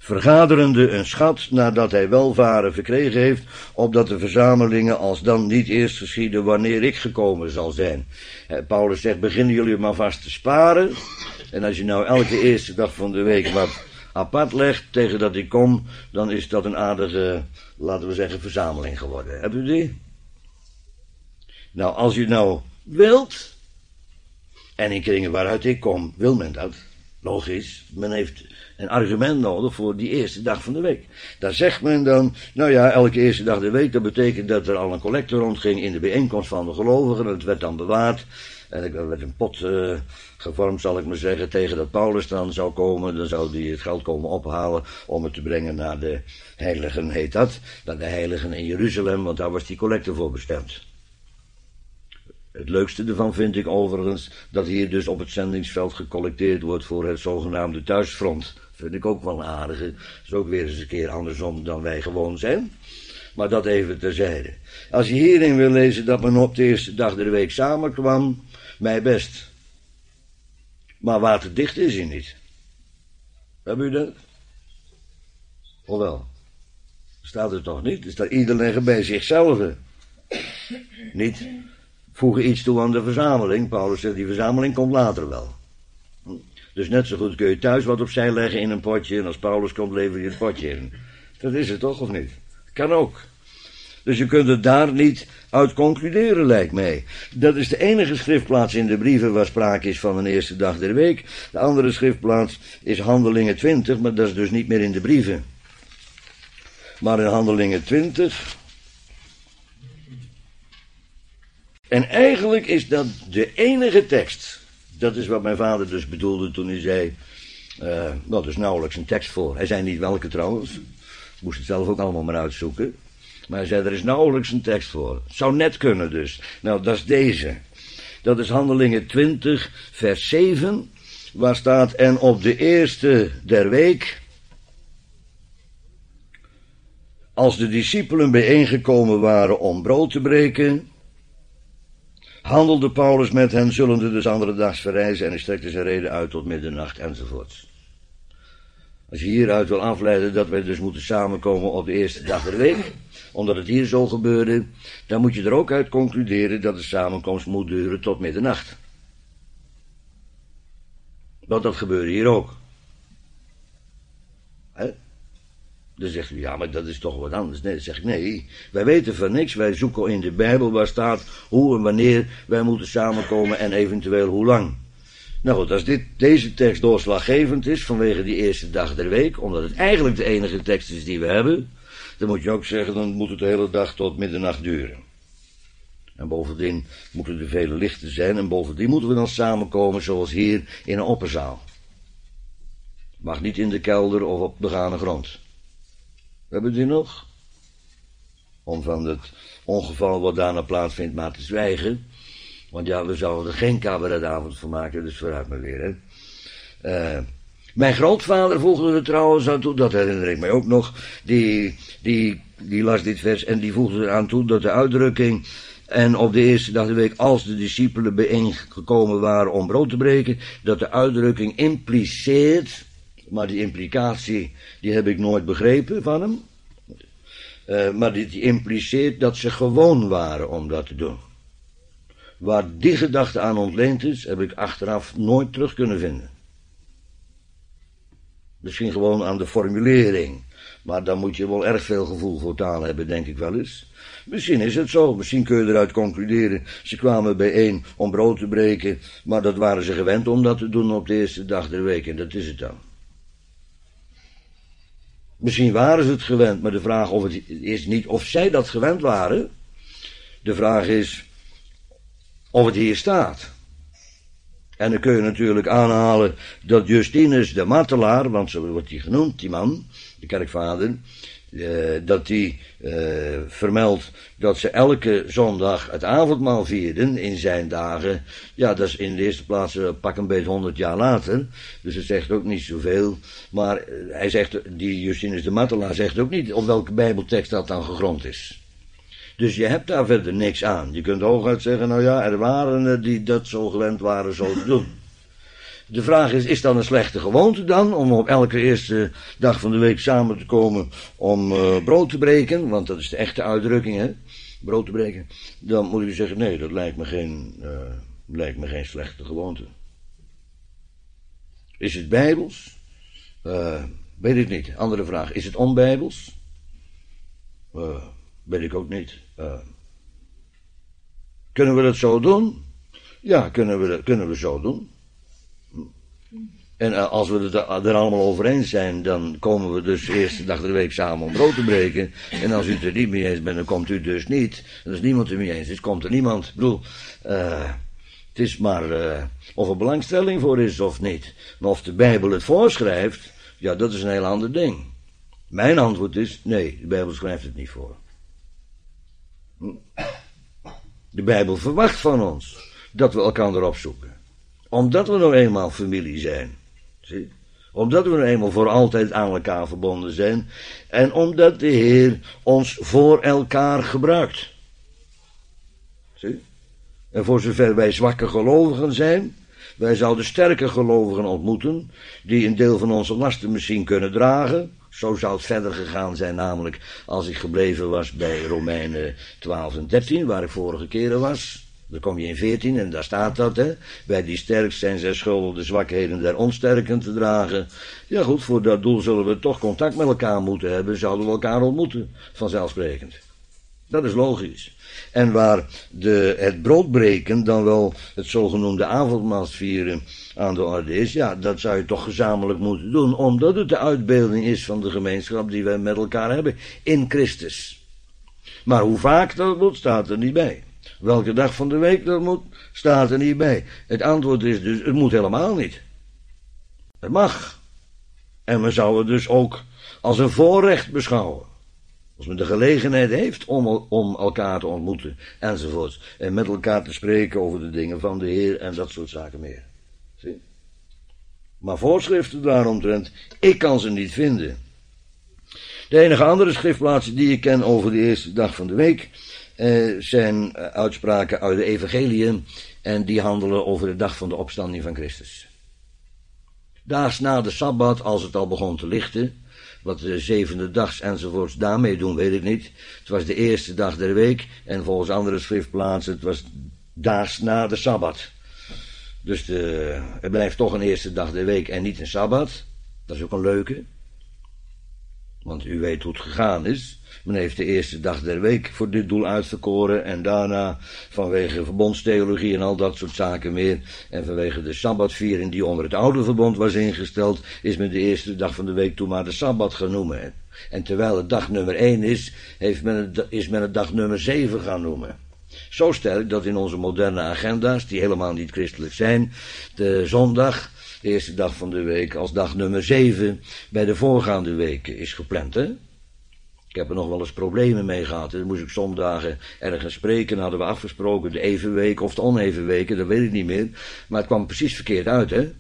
vergaderende een schat nadat hij welvaren verkregen heeft, opdat de verzamelingen alsdan niet eerst geschieden wanneer ik gekomen zal zijn. Paulus zegt, beginnen jullie maar vast te sparen, en als je nou elke eerste dag van de week wat apart legt tegen dat ik kom, dan is dat een aardige, laten we zeggen, verzameling geworden. Hebt u die? Nou, als u nou wilt, en in kringen waaruit ik kom, wil men dat. Logisch, men heeft een argument nodig voor die eerste dag van de week. Daar zegt men dan, nou ja, elke eerste dag van de week, dat betekent dat er al een collecte rondging in de bijeenkomst van de gelovigen. Het werd dan bewaard. En er werd een pot gevormd, zal ik maar zeggen, tegen dat Paulus dan zou komen. Dan zou hij het geld komen ophalen om het te brengen naar de heiligen, heet dat. Naar de heiligen in Jeruzalem, want daar was die collecte voor bestemd. Het leukste ervan vind ik overigens dat hier dus op het zendingsveld gecollecteerd wordt voor het zogenaamde thuisfront. Vind ik ook wel een aardige. Dat is ook weer eens een keer andersom dan wij gewoon zijn. Maar dat even terzijde. Als je hierin wil lezen dat men op de eerste dag der week samenkwam, mij best. Maar waterdicht is hij niet. Hebben u dat? Of wel? Staat er toch niet? Er staat iedereen bij zichzelf. Niet voegen iets toe aan de verzameling. Paulus zegt, die verzameling komt later wel. Dus net zo goed kun je thuis wat opzij leggen in een potje, en als Paulus komt lever je het potje in. Dat is het toch, of niet? Kan ook. Dus je kunt het daar niet uit concluderen, lijkt mij. Dat is de enige schriftplaats in de brieven waar sprake is van een eerste dag der week. De andere schriftplaats is Handelingen 20, maar dat is dus niet meer in de brieven. Maar in Handelingen 20... En eigenlijk is dat de enige tekst. Dat is wat mijn vader dus bedoelde toen hij zei, er is nauwelijks een tekst voor. Hij zei niet welke trouwens. Moest het zelf ook allemaal maar uitzoeken. Maar hij zei, er is nauwelijks een tekst voor. Het zou net kunnen dus. Nou, dat is deze. Dat is Handelingen 20, vers 7. Waar staat, en op de eerste der week, als de discipelen bijeengekomen waren om brood te breken, handelde Paulus met hen, zullende dus andere dags verreizen, en hij strekte zijn reden uit tot middernacht, enzovoorts. Als je hieruit wil afleiden dat wij dus moeten samenkomen op de eerste dag der week, omdat het hier zo gebeurde, dan moet je er ook uit concluderen dat de samenkomst moet duren tot middernacht. Want dat gebeurde hier ook. Dan zegt u, ja, maar dat is toch wat anders. Nee, dan zeg ik, nee, wij weten van niks. Wij zoeken in de Bijbel waar staat hoe en wanneer wij moeten samenkomen en eventueel hoe lang. Nou goed, als deze tekst doorslaggevend is vanwege die eerste dag der week, omdat het eigenlijk de enige tekst is die we hebben, dan moet je ook zeggen, dan moet het de hele dag tot middernacht duren. En bovendien moeten er vele lichten zijn en bovendien moeten we dan samenkomen zoals hier in een opperzaal. Mag niet in de kelder of op begane grond. Hebben we die nog? Om van het ongeval wat daarna plaatsvindt maar te zwijgen. Want ja, we zouden er geen cabaretavond van maken, dus vooruit maar weer. Hè. Mijn grootvader voegde er trouwens aan toe, dat herinner ik mij ook nog, die las dit vers en die voegde eraan toe dat de uitdrukking, en op de eerste dag de week als de discipelen bijeengekomen waren om brood te breken, dat de uitdrukking impliceert, maar die implicatie die heb ik nooit begrepen van hem, maar die impliceert dat ze gewoon waren om dat te doen. Waar die gedachte aan ontleend is, heb ik achteraf nooit terug kunnen vinden. Misschien gewoon aan de formulering. Maar dan moet je wel erg veel gevoel voor taal hebben, denk ik wel eens. Misschien is het zo. Misschien kun je eruit concluderen. Ze kwamen bijeen om brood te breken. Maar dat waren ze gewend om dat te doen op de eerste dag der week. En dat is het dan. Misschien waren ze het gewend. Maar de vraag of het is niet of zij dat gewend waren. De vraag is of het hier staat. En dan kun je natuurlijk aanhalen dat Justinus de martelaar, want zo wordt hij genoemd, die man, de kerkvader, dat die vermeldt dat ze elke zondag het avondmaal vierden in zijn dagen. Ja, dat is in de eerste plaats pak een beetje 100 jaar later, dus het zegt ook niet zoveel. Maar hij zegt, die Justinus de martelaar zegt ook niet op welke bijbeltekst dat dan gegrond is. Dus je hebt daar verder niks aan. Je kunt hooguit zeggen, nou ja, er waren die dat zo gewend waren zo te doen. De vraag is dat een slechte gewoonte dan, om op elke eerste dag van de week samen te komen om brood te breken, want dat is de echte uitdrukking, hè, brood te breken. Dan moet u zeggen, nee, dat lijkt me geen slechte gewoonte. Is het bijbels? Weet ik niet. Andere vraag, is het onbijbels? Weet ik ook niet. Kunnen we dat zo doen? Ja, kunnen we zo doen. En als we het er allemaal over eens zijn, dan komen we dus de eerste dag van de week samen om brood te breken. En als u het er niet mee eens bent, dan komt u dus niet. En als niemand er mee eens is, komt er niemand. Ik bedoel, het is maar of er belangstelling voor is of niet. Maar of de Bijbel het voorschrijft, ja, dat is een heel ander ding. Mijn antwoord is, nee, de Bijbel schrijft het niet voor. De Bijbel verwacht van ons dat we elkaar opzoeken. Omdat we nou eenmaal familie zijn. Zie? Omdat we nou eenmaal voor altijd aan elkaar verbonden zijn. En omdat de Heer ons voor elkaar gebruikt. Zie? En voor zover wij zwakke gelovigen zijn, wij zouden sterke gelovigen ontmoeten, die een deel van onze lasten misschien kunnen dragen. Zo zou het verder gegaan zijn, namelijk als ik gebleven was bij Romeinen 12 en 13, waar ik vorige keren was. Dan kom je in 14 en daar staat dat, hè. Wij die sterk zijn, zijn schuldig de zwakheden der onsterken te dragen. Ja goed, voor dat doel zullen we toch contact met elkaar moeten hebben, zouden we elkaar ontmoeten, vanzelfsprekend. Dat is logisch. En waar het broodbreken dan wel het zogenoemde avondmaalsvieren aan de orde is, ja, dat zou je toch gezamenlijk moeten doen, omdat het de uitbeelding is van de gemeenschap die wij met elkaar hebben in Christus. Maar hoe vaak dat moet, staat er niet bij. Welke dag van de week dat moet, staat er niet bij. Het antwoord is dus, het moet helemaal niet. Het mag. En men zou het dus ook als een voorrecht beschouwen. Als men de gelegenheid heeft om elkaar te ontmoeten, enzovoort. En met elkaar te spreken over de dingen van de Heer en dat soort zaken meer. Zie? Maar voorschriften daaromtrent, ik kan ze niet vinden. De enige andere schriftplaatsen die ik ken over de eerste dag van de week zijn uitspraken uit de evangeliën en die handelen over de dag van de opstanding van Christus. Daags na de Sabbat, als het al begon te lichten, wat de zevende dags enzovoorts daarmee doen, weet ik niet. Het was de eerste dag der week en volgens andere schriftplaatsen, het was daags na de Sabbat. Dus het blijft toch een eerste dag der week en niet een Sabbat. Dat is ook een leuke. Want u weet hoe het gegaan is. Men heeft de eerste dag der week voor dit doel uitverkoren en daarna vanwege verbondstheologie en al dat soort zaken meer en vanwege de Sabbatviering die onder het oude verbond was ingesteld, is men de eerste dag van de week toen maar de Sabbat genoemd. En terwijl het dag nummer 1 is, is men het dag nummer 7 gaan noemen. Zo sterk dat in onze moderne agenda's, die helemaal niet christelijk zijn, de zondag, de eerste dag van de week, als dag nummer 7 bij de voorgaande weken is gepland, hè? Ik heb er nog wel eens problemen mee gehad. Dan moest ik zondagen ergens spreken. Dan hadden we afgesproken de evenweek of de onevenweken. Dat weet ik niet meer. Maar het kwam precies verkeerd uit, hè.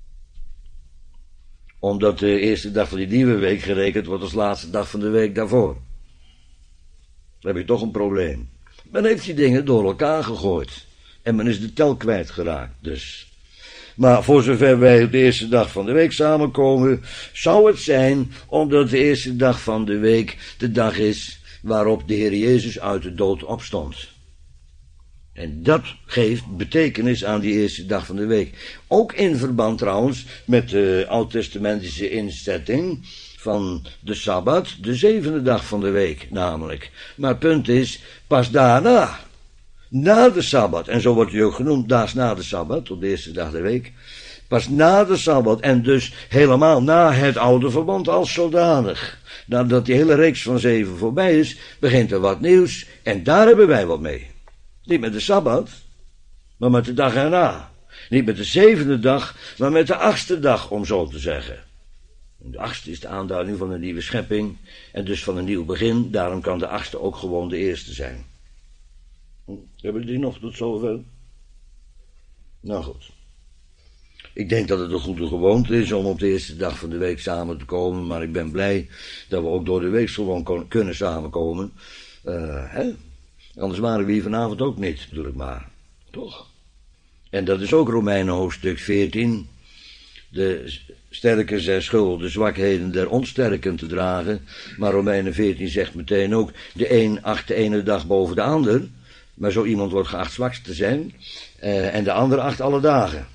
Omdat de eerste dag van die nieuwe week gerekend wordt als laatste dag van de week daarvoor. Dan heb je toch een probleem. Men heeft die dingen door elkaar gegooid. En men is de tel kwijtgeraakt, dus. Maar voor zover wij op de eerste dag van de week samenkomen, zou het zijn omdat de eerste dag van de week de dag is waarop de Heer Jezus uit de dood opstond. En dat geeft betekenis aan die eerste dag van de week. Ook in verband trouwens met de oud-testamentische inzetting van de Sabbat, de zevende dag van de week namelijk. Maar het punt is, pas daarna, na de Sabbat, en zo wordt hij ook genoemd, daags na de Sabbat, op de eerste dag der week, pas na de Sabbat, en dus helemaal na het oude verbond als zodanig. Nadat die hele reeks van 7 voorbij is, begint er wat nieuws, en daar hebben wij wat mee. Niet met de Sabbat, maar met de dag erna. Niet met de zevende dag, maar met de 8e dag, om zo te zeggen. De 8e is de aanduiding van een nieuwe schepping, en dus van een nieuw begin, daarom kan de 8e ook gewoon de eerste zijn. Hebben jullie nog tot zover? Nou goed. Ik denk dat het een goede gewoonte is om op de eerste dag van de week samen te komen, maar ik ben blij dat we ook door de week gewoon kunnen samenkomen. Anders waren we hier vanavond ook niet, bedoel ik maar. Toch? En dat is ook Romeinen hoofdstuk 14. de sterken zijn schuld, de zwakheden der onsterken te dragen. Maar Romeinen 14 zegt meteen ook, de een acht de ene dag boven de ander. Maar zo iemand wordt geacht zwaks te zijn. En de ander acht alle dagen.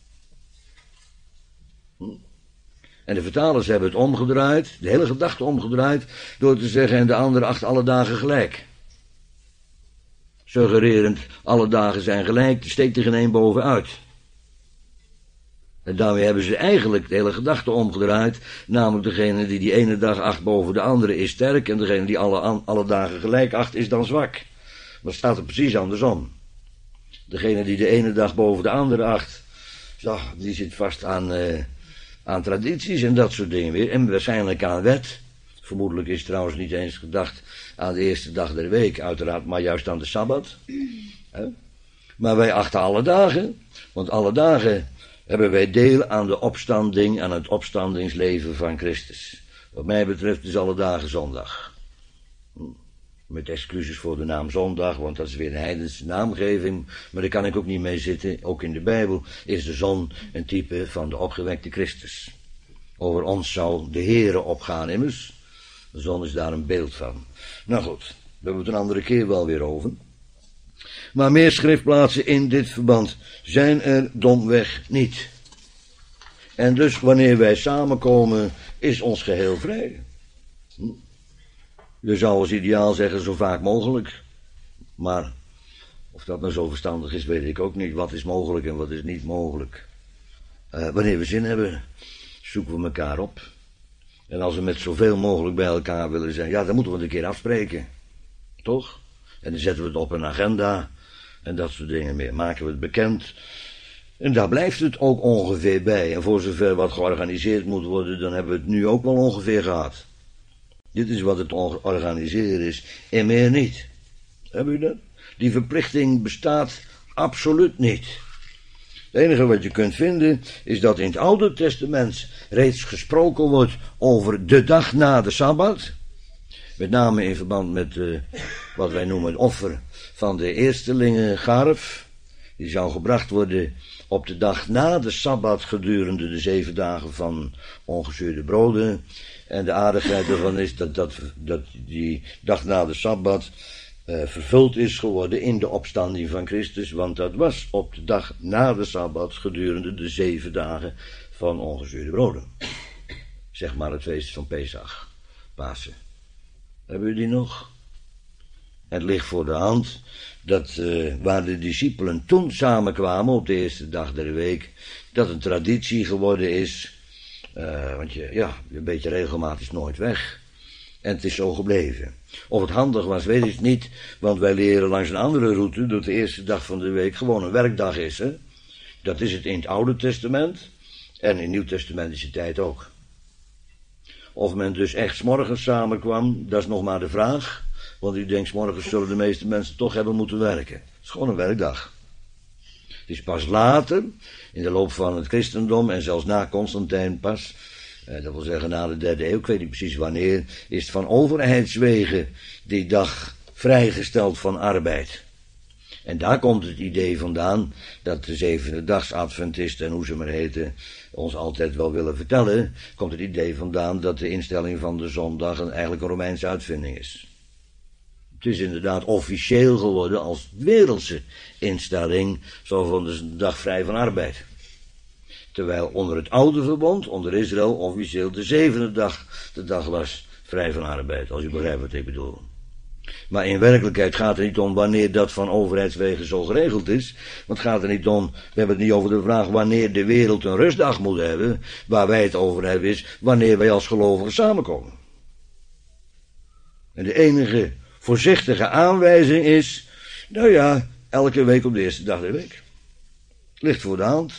En de vertalers hebben het omgedraaid, de hele gedachte omgedraaid, door te zeggen, en de ander acht alle dagen gelijk. Suggererend, alle dagen zijn gelijk, er steekt er geen één bovenuit. En daarmee hebben ze eigenlijk de hele gedachte omgedraaid, namelijk degene die ene dag acht boven de andere is sterk, en degene die alle dagen gelijk acht is dan zwak. Maar het staat er precies andersom. Degene die de ene dag boven de andere acht, ja, die zit vast aan tradities en dat soort dingen weer. En waarschijnlijk aan wet. Vermoedelijk is trouwens niet eens gedacht aan de eerste dag der week, uiteraard, maar juist aan de Sabbat. Maar wij achten alle dagen, want alle dagen hebben wij deel aan de opstanding, aan het opstandingsleven van Christus. Wat mij betreft is alle dagen zondag. Met excuses voor de naam zondag, want dat is weer een heidense naamgeving, maar daar kan ik ook niet mee zitten. Ook in de Bijbel is de zon een type van de opgewekte Christus. Over ons zal de Heere opgaan immers. De zon is daar een beeld van. Nou goed, daar hebben we het een andere keer wel weer over. Maar meer schriftplaatsen in dit verband zijn er domweg niet. En dus wanneer wij samenkomen, is ons geheel vrij. Je zou als ideaal zeggen zo vaak mogelijk. Maar of dat nou zo verstandig is, weet ik ook niet. Wat is mogelijk en wat is niet mogelijk. Wanneer we zin hebben, zoeken we elkaar op. En als we met zoveel mogelijk bij elkaar willen zijn, ja, dan moeten we het een keer afspreken. Toch? En dan zetten we het op een agenda. En dat soort dingen meer. Maken we het bekend. En daar blijft het ook ongeveer bij. En voor zover wat georganiseerd moet worden, dan hebben we het nu ook wel ongeveer gehad. Dit is wat het organiseren is. En meer niet. Hebben u dat? Die verplichting bestaat absoluut niet. Het enige wat je kunt vinden is dat in het Oude Testament reeds gesproken wordt over de dag na de Sabbat. Met name in verband met wat wij noemen het offer van de eerstelingen garf. Die zou gebracht worden op de dag na de Sabbat gedurende de 7 dagen van ongezuurde broden. En de aardigheid ervan is dat die dag na de Sabbat vervuld is geworden in de opstanding van Christus. Want dat was op de dag na de Sabbat gedurende de 7 dagen van ongezuurde broden. Zeg maar het feest van Pesach, Pasen. Hebben we die nog? Het ligt voor de hand dat waar de discipelen toen samenkwamen op de eerste dag der week, dat een traditie geworden is. Want een beetje regelmatig is nooit weg. En het is zo gebleven. Of het handig was, weet ik niet. Want wij leren langs een andere route dat de eerste dag van de week gewoon een werkdag is. Hè? Dat is het in het Oude Testament. En in het Nieuw-testamentische tijd ook. Of men dus echt 's morgens samenkwam, dat is nog maar de vraag. Want u denkt, 's morgens zullen de meeste mensen toch hebben moeten werken. Het is gewoon een werkdag. Het is pas later, in de loop van het christendom en zelfs na Constantijn pas, dat wil zeggen na de 3e eeuw, ik weet niet precies wanneer, is van overheidswegen die dag vrijgesteld van arbeid. En daar komt het idee vandaan dat de 7e-dags Adventisten en hoe ze maar heten ons altijd wel willen vertellen, komt het idee vandaan dat de instelling van de zondag eigenlijk een Romeinse uitvinding is. Het is inderdaad officieel geworden als wereldse instelling, zo van de dag vrij van arbeid. Terwijl onder het oude verbond, onder Israël, officieel de 7e dag de dag was vrij van arbeid, als u begrijpt wat ik bedoel. Maar in werkelijkheid gaat het niet om wanneer dat van overheidswegen zo geregeld is. Want het gaat er niet om, we hebben het niet over de vraag wanneer de wereld een rustdag moet hebben. Waar wij het over hebben is wanneer wij als gelovigen samenkomen. En de enige voorzichtige aanwijzing is, nou ja, elke week op de eerste dag der week. Ligt voor de hand.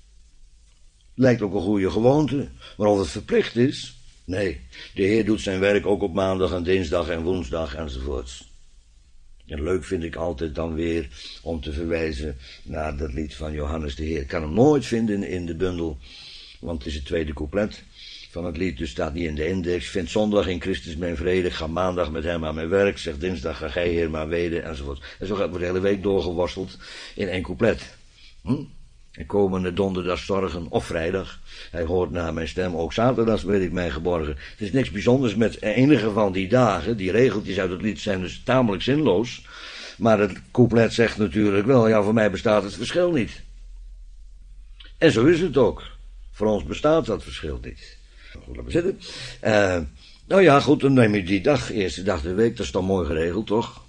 Lijkt ook een goede gewoonte. Maar of het verplicht is, nee. De Heer doet zijn werk ook op maandag en dinsdag en woensdag enzovoorts. En leuk vind ik altijd dan weer om te verwijzen naar dat lied van Johannes de Heer. Ik kan hem nooit vinden in de bundel, want het is het tweede couplet van het lied, dus staat niet in de index. Vind zondag in Christus mijn vrede, ga maandag met hem aan mijn werk, zeg dinsdag ga gij Heer maar weder, enzovoort. En zo wordt de hele week doorgeworsteld in 1 couplet. En komende donderdagstorgen of vrijdag. Hij hoort naar mijn stem, ook zaterdags weet ik mij geborgen. Het is niks bijzonders met enige van die dagen. Die regeltjes uit het lied zijn dus tamelijk zinloos. Maar het couplet zegt natuurlijk wel, ja, voor mij bestaat het verschil niet. En zo is het ook. Voor ons bestaat dat verschil niet. Goed, laten we zitten. Nou ja, goed, dan neem je die dag, eerste dag de week, dat is dan mooi geregeld, toch?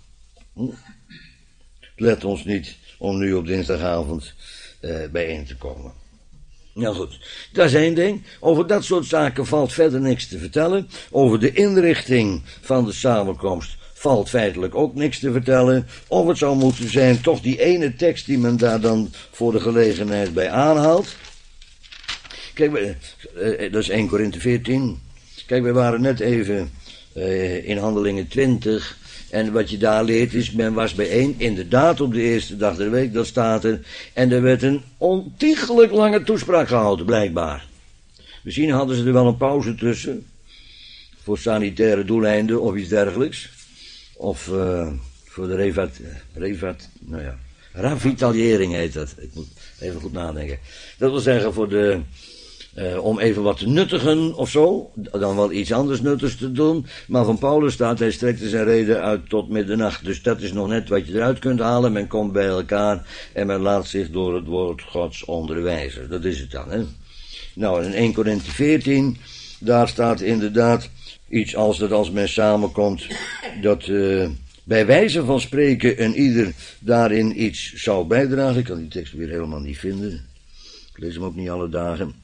Let ons niet om nu op dinsdagavond bijeen te komen. Nou goed, dat is één ding. Over dat soort zaken valt verder niks te vertellen. Over de inrichting van de samenkomst valt feitelijk ook niks te vertellen. Of het zou moeten zijn toch die ene tekst die men daar dan voor de gelegenheid bij aanhaalt. Kijk, dat is 1 Korinthe 14. Kijk, we waren net even in Handelingen 20. En wat je daar leert is, men was bijeen, inderdaad op de eerste dag der week, dat staat er. En er werd een ontiegelijk lange toespraak gehouden, blijkbaar. Misschien hadden ze er wel een pauze tussen. Voor sanitaire doeleinden of iets dergelijks. Of voor de revitalisering heet dat. Ik moet even goed nadenken. Dat wil zeggen voor de... om even wat te nuttigen of zo, dan wel iets anders nuttigs te doen. Maar van Paulus staat, hij strekte zijn reden uit tot middernacht. Dus dat is nog net wat je eruit kunt halen. Men komt bij elkaar en men laat zich door het woord Gods onderwijzen. Dat is het dan, hè. Nou, in 1 Korinthe 14, daar staat inderdaad iets als dat als men samenkomt, dat bij wijze van spreken een ieder daarin iets zou bijdragen. Ik kan die tekst weer helemaal niet vinden. Ik lees hem ook niet alle dagen.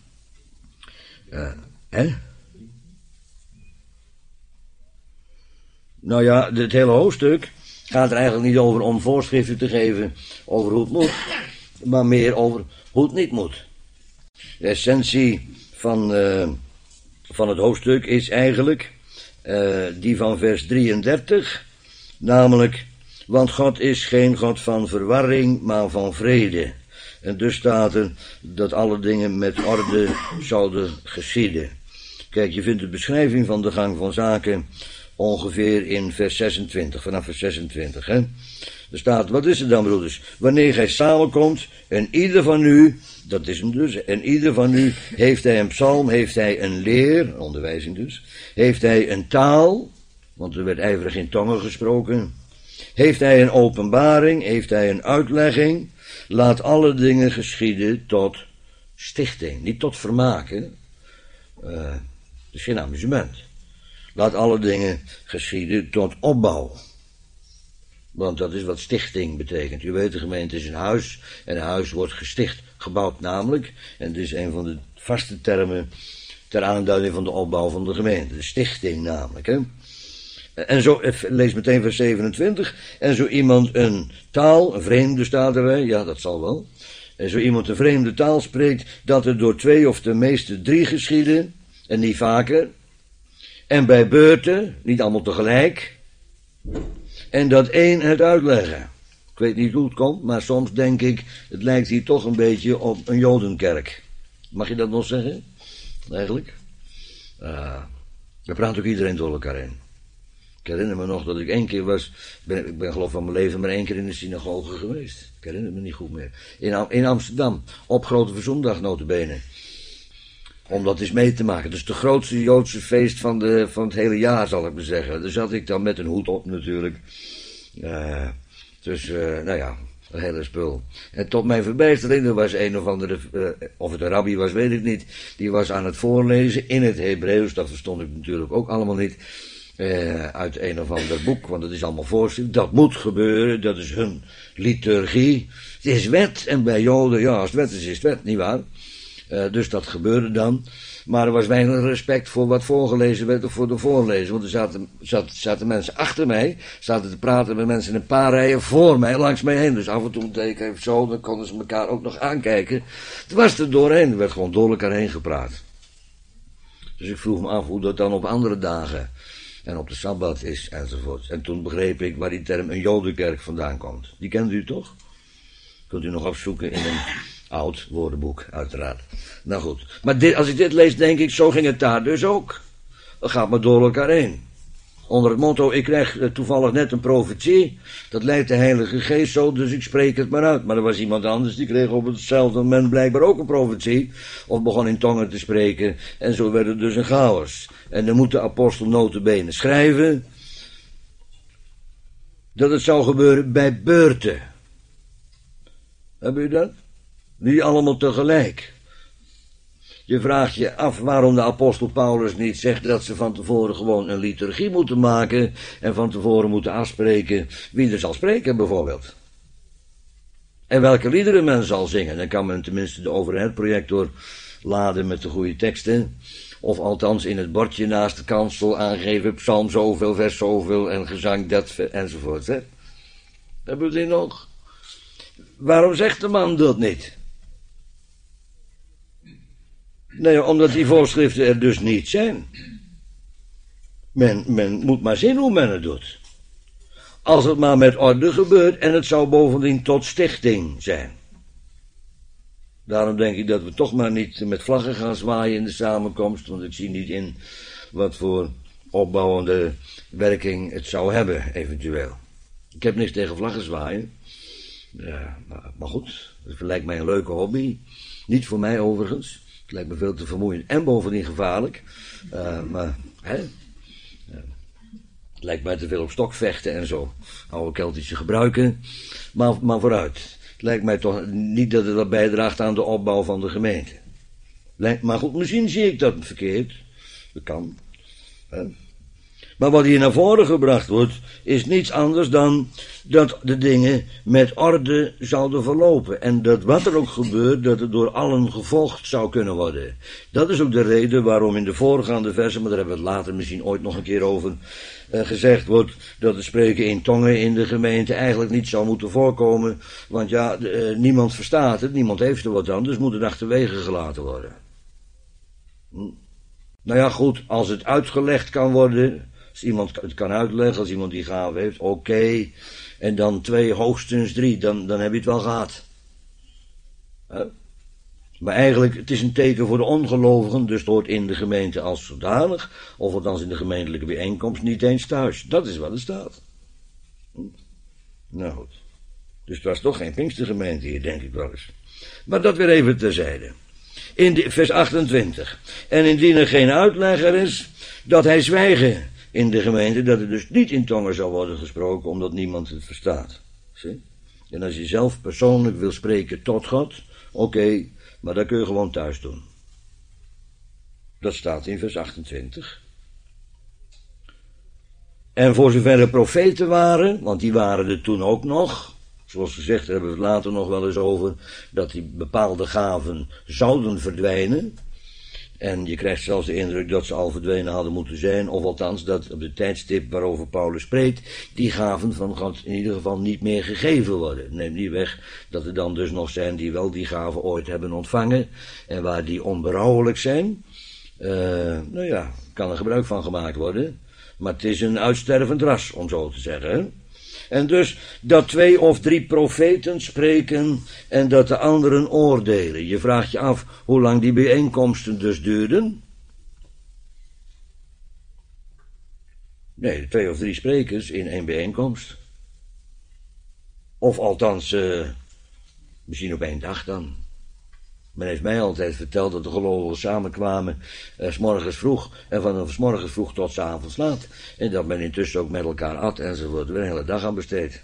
Nou ja, het hele hoofdstuk gaat er eigenlijk niet over om voorschriften te geven over hoe het moet, maar meer over hoe het niet moet. De essentie van het hoofdstuk is eigenlijk die van vers 33, namelijk, want God is geen God van verwarring, maar van vrede. En dus staat er dat alle dingen met orde zouden geschieden. Kijk, je vindt de beschrijving van de gang van zaken ongeveer in vers 26, vanaf vers 26. Hè? Er staat, wat is er dan, broeders? Wanneer gij samenkomt, en ieder van u, dat is hem dus, en ieder van u heeft hij een psalm, heeft hij een leer, onderwijzing dus, heeft hij een taal, want er werd ijverig in tongen gesproken, heeft hij een openbaring, heeft hij een uitlegging. Laat alle dingen geschieden tot stichting, niet tot vermaken. Het is geen amusement. Laat alle dingen geschieden tot opbouw. Want dat is wat stichting betekent. U weet, de gemeente is een huis en een huis wordt gesticht, gebouwd namelijk. En dit is een van de vaste termen ter aanduiding van de opbouw van de gemeente. De stichting namelijk, hè. En zo, lees meteen vers 27, en zo iemand een taal, een vreemde staat erbij, ja dat zal wel, en zo iemand een vreemde taal spreekt, dat er door 2 of ten meeste 3 geschieden, en niet vaker, en bij beurten, niet allemaal tegelijk, en dat 1 het uitleggen. Ik weet niet hoe het komt, maar soms denk ik, het lijkt hier toch een beetje op een jodenkerk. Mag je dat nog zeggen? Eigenlijk? Daar praat ook iedereen door elkaar heen. Ik herinner me nog dat ik 1 keer was, ik ben geloof van mijn leven maar 1 keer in de synagoge geweest. Ik herinner me niet goed meer. In Amsterdam, op Grote Verzoendag nota bene. Om dat eens mee te maken. Dat is de grootste Joodse feest van het hele jaar, zal ik maar zeggen. Daar zat ik dan met een hoed op natuurlijk. Nou ja, een hele spul. En tot mijn verbijstering, er was een of andere, of het een rabbi was, weet ik niet. Die was aan het voorlezen in het Hebreeuws. Dat verstond ik natuurlijk ook allemaal niet. Uit een of ander boek, want het is allemaal voorschrift. Dat moet gebeuren, dat is hun liturgie. Het is wet, en bij Joden, ja, als het wet is het wet, nietwaar? Dus dat gebeurde dan. Maar er was weinig respect voor wat voorgelezen werd of voor de voorlezer. Want er zaten mensen achter mij, zaten te praten met mensen in een paar rijen voor mij, langs mij heen. Dus af en toe deed ik even zo, dan konden ze elkaar ook nog aankijken. Het was er doorheen, er werd gewoon door elkaar heen gepraat. Dus ik vroeg me af hoe dat dan op andere dagen en op de Sabbat is, enzovoort. En toen begreep ik waar die term een Jodenkerk vandaan komt. Die kent u toch? Kunt u nog opzoeken in een oud woordenboek, uiteraard. Nou goed. Maar als ik dit lees, denk ik, zo ging het daar dus ook. Dat gaat maar door elkaar heen. Onder het motto, ik krijg toevallig net een profetie. Dat leidt de Heilige Geest zo, dus ik spreek het maar uit. Maar er was iemand anders, die kreeg op hetzelfde moment blijkbaar ook een profetie. Of begon in tongen te spreken. En zo werd het dus een chaos. En dan moet de apostel nota bene schrijven dat het zou gebeuren bij beurten. Hebben u dat? Niet allemaal tegelijk. Je vraagt je af waarom de apostel Paulus niet zegt dat ze van tevoren gewoon een liturgie moeten maken en van tevoren moeten afspreken wie er zal spreken bijvoorbeeld. En welke liederen men zal zingen. Dan kan men tenminste de overheadprojector laden met de goede teksten. Of althans in het bordje naast de kansel aangeven psalm zoveel, vers zoveel en gezang dat enzovoort. Hè? Hebben we die nog? Waarom zegt de man dat niet? Nee, omdat die voorschriften er dus niet zijn. Men moet maar zien hoe men het doet. Als het maar met orde gebeurt en het zou bovendien tot stichting zijn. Daarom denk ik dat we toch maar niet met vlaggen gaan zwaaien in de samenkomst, want ik zie niet in wat voor opbouwende werking het zou hebben, eventueel. Ik heb niks tegen vlaggen zwaaien. Ja, maar goed, het lijkt mij een leuke hobby. Niet voor mij overigens. Het lijkt me veel te vermoeiend en bovendien gevaarlijk. Maar, hè? Het lijkt mij te veel op stokvechten en zo. Oude Keltische gebruiken. Maar vooruit. Het lijkt mij toch niet dat het dat bijdraagt aan de opbouw van de gemeente. Maar goed, misschien zie ik dat verkeerd. Dat kan. Hè? Maar wat hier naar voren gebracht wordt, is niets anders dan dat de dingen met orde zouden verlopen. En dat wat er ook gebeurt, dat het door allen gevolgd zou kunnen worden. Dat is ook de reden waarom in de voorgaande versen, maar daar hebben we het later misschien ooit nog een keer over, gezegd wordt dat het spreken in tongen in de gemeente eigenlijk niet zou moeten voorkomen. Want ja, niemand verstaat het, niemand heeft er wat aan, dus moet het achterwege gelaten worden. Nou ja, goed, als het uitgelegd kan worden. Als iemand het kan uitleggen, als iemand die gave heeft, oké. En dan 2, hoogstens 3, dan heb je het wel gehad. Maar eigenlijk, het is een teken voor de ongelovigen, dus het hoort in de gemeente als zodanig, of althans in de gemeentelijke bijeenkomst, niet eens thuis. Dat is wat er staat. Nou goed. Dus het was toch geen Pinkstergemeente hier, denk ik wel eens. Maar dat weer even terzijde. In vers 28. En indien er geen uitlegger is, dat hij zwijgen in de gemeente, dat er dus niet in tongen zal worden gesproken, omdat niemand het verstaat. Zie? En als je zelf persoonlijk wil spreken tot God, oké, maar dat kun je gewoon thuis doen. Dat staat in vers 28. En voor zover er profeten waren, want die waren er toen ook nog, zoals gezegd hebben we het later nog wel eens over, dat die bepaalde gaven zouden verdwijnen. En je krijgt zelfs de indruk dat ze al verdwenen hadden moeten zijn, of althans dat op de tijdstip waarover Paulus spreekt, die gaven van God in ieder geval niet meer gegeven worden. Neem niet weg dat er dan dus nog zijn die wel die gaven ooit hebben ontvangen, en waar die onberouwelijk zijn. Nou ja, kan er gebruik van gemaakt worden, maar het is een uitstervend ras, om zo te zeggen, hè? En dus dat 2 of 3 profeten spreken en dat de anderen oordelen. Je vraagt je af hoe lang die bijeenkomsten dus duurden. Nee, 2 of 3 sprekers in 1 bijeenkomst. Of althans, misschien op 1 dag dan. Men heeft mij altijd verteld dat de gelovigen samenkwamen 's morgens vroeg en vanaf 's morgens vroeg tot 's avonds laat. En dat men intussen ook met elkaar at enzovoort. Er een hele dag aan besteed.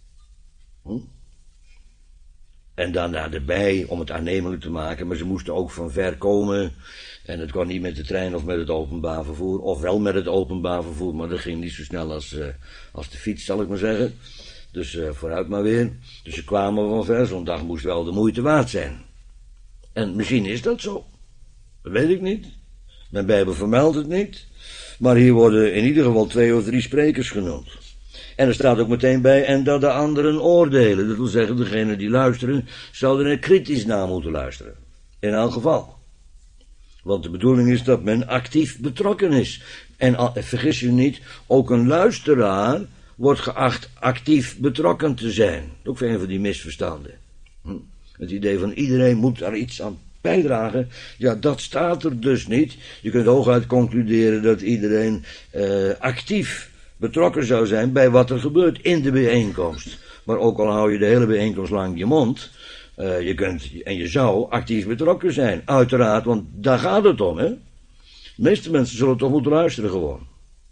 En daarna erbij om het aannemelijk te maken, maar ze moesten ook van ver komen. En het kon niet met de trein of met het openbaar vervoer, of wel met het openbaar vervoer, maar dat ging niet zo snel als de fiets, zal ik maar zeggen. Dus vooruit maar weer. Dus ze kwamen van ver, zo'n dag moest wel de moeite waard zijn. En misschien is dat zo. Dat weet ik niet. Mijn Bijbel vermeldt het niet. Maar hier worden in ieder geval 2 of 3 sprekers genoemd. En er staat ook meteen bij, en dat de anderen oordelen. Dat wil zeggen, degenen die luisteren, zouden er kritisch naar moeten luisteren. In elk geval. Want de bedoeling is dat men actief betrokken is. En vergis je niet, ook een luisteraar wordt geacht actief betrokken te zijn. Ook een van die misverstanden. Het idee van iedereen moet daar iets aan bijdragen. Ja, dat staat er dus niet. Je kunt hooguit concluderen dat iedereen actief betrokken zou zijn bij wat er gebeurt in de bijeenkomst. Maar ook al hou je de hele bijeenkomst lang je mond, je kunt en je zou actief betrokken zijn. Uiteraard, want daar gaat het om, hè. De meeste mensen zullen toch moeten luisteren gewoon.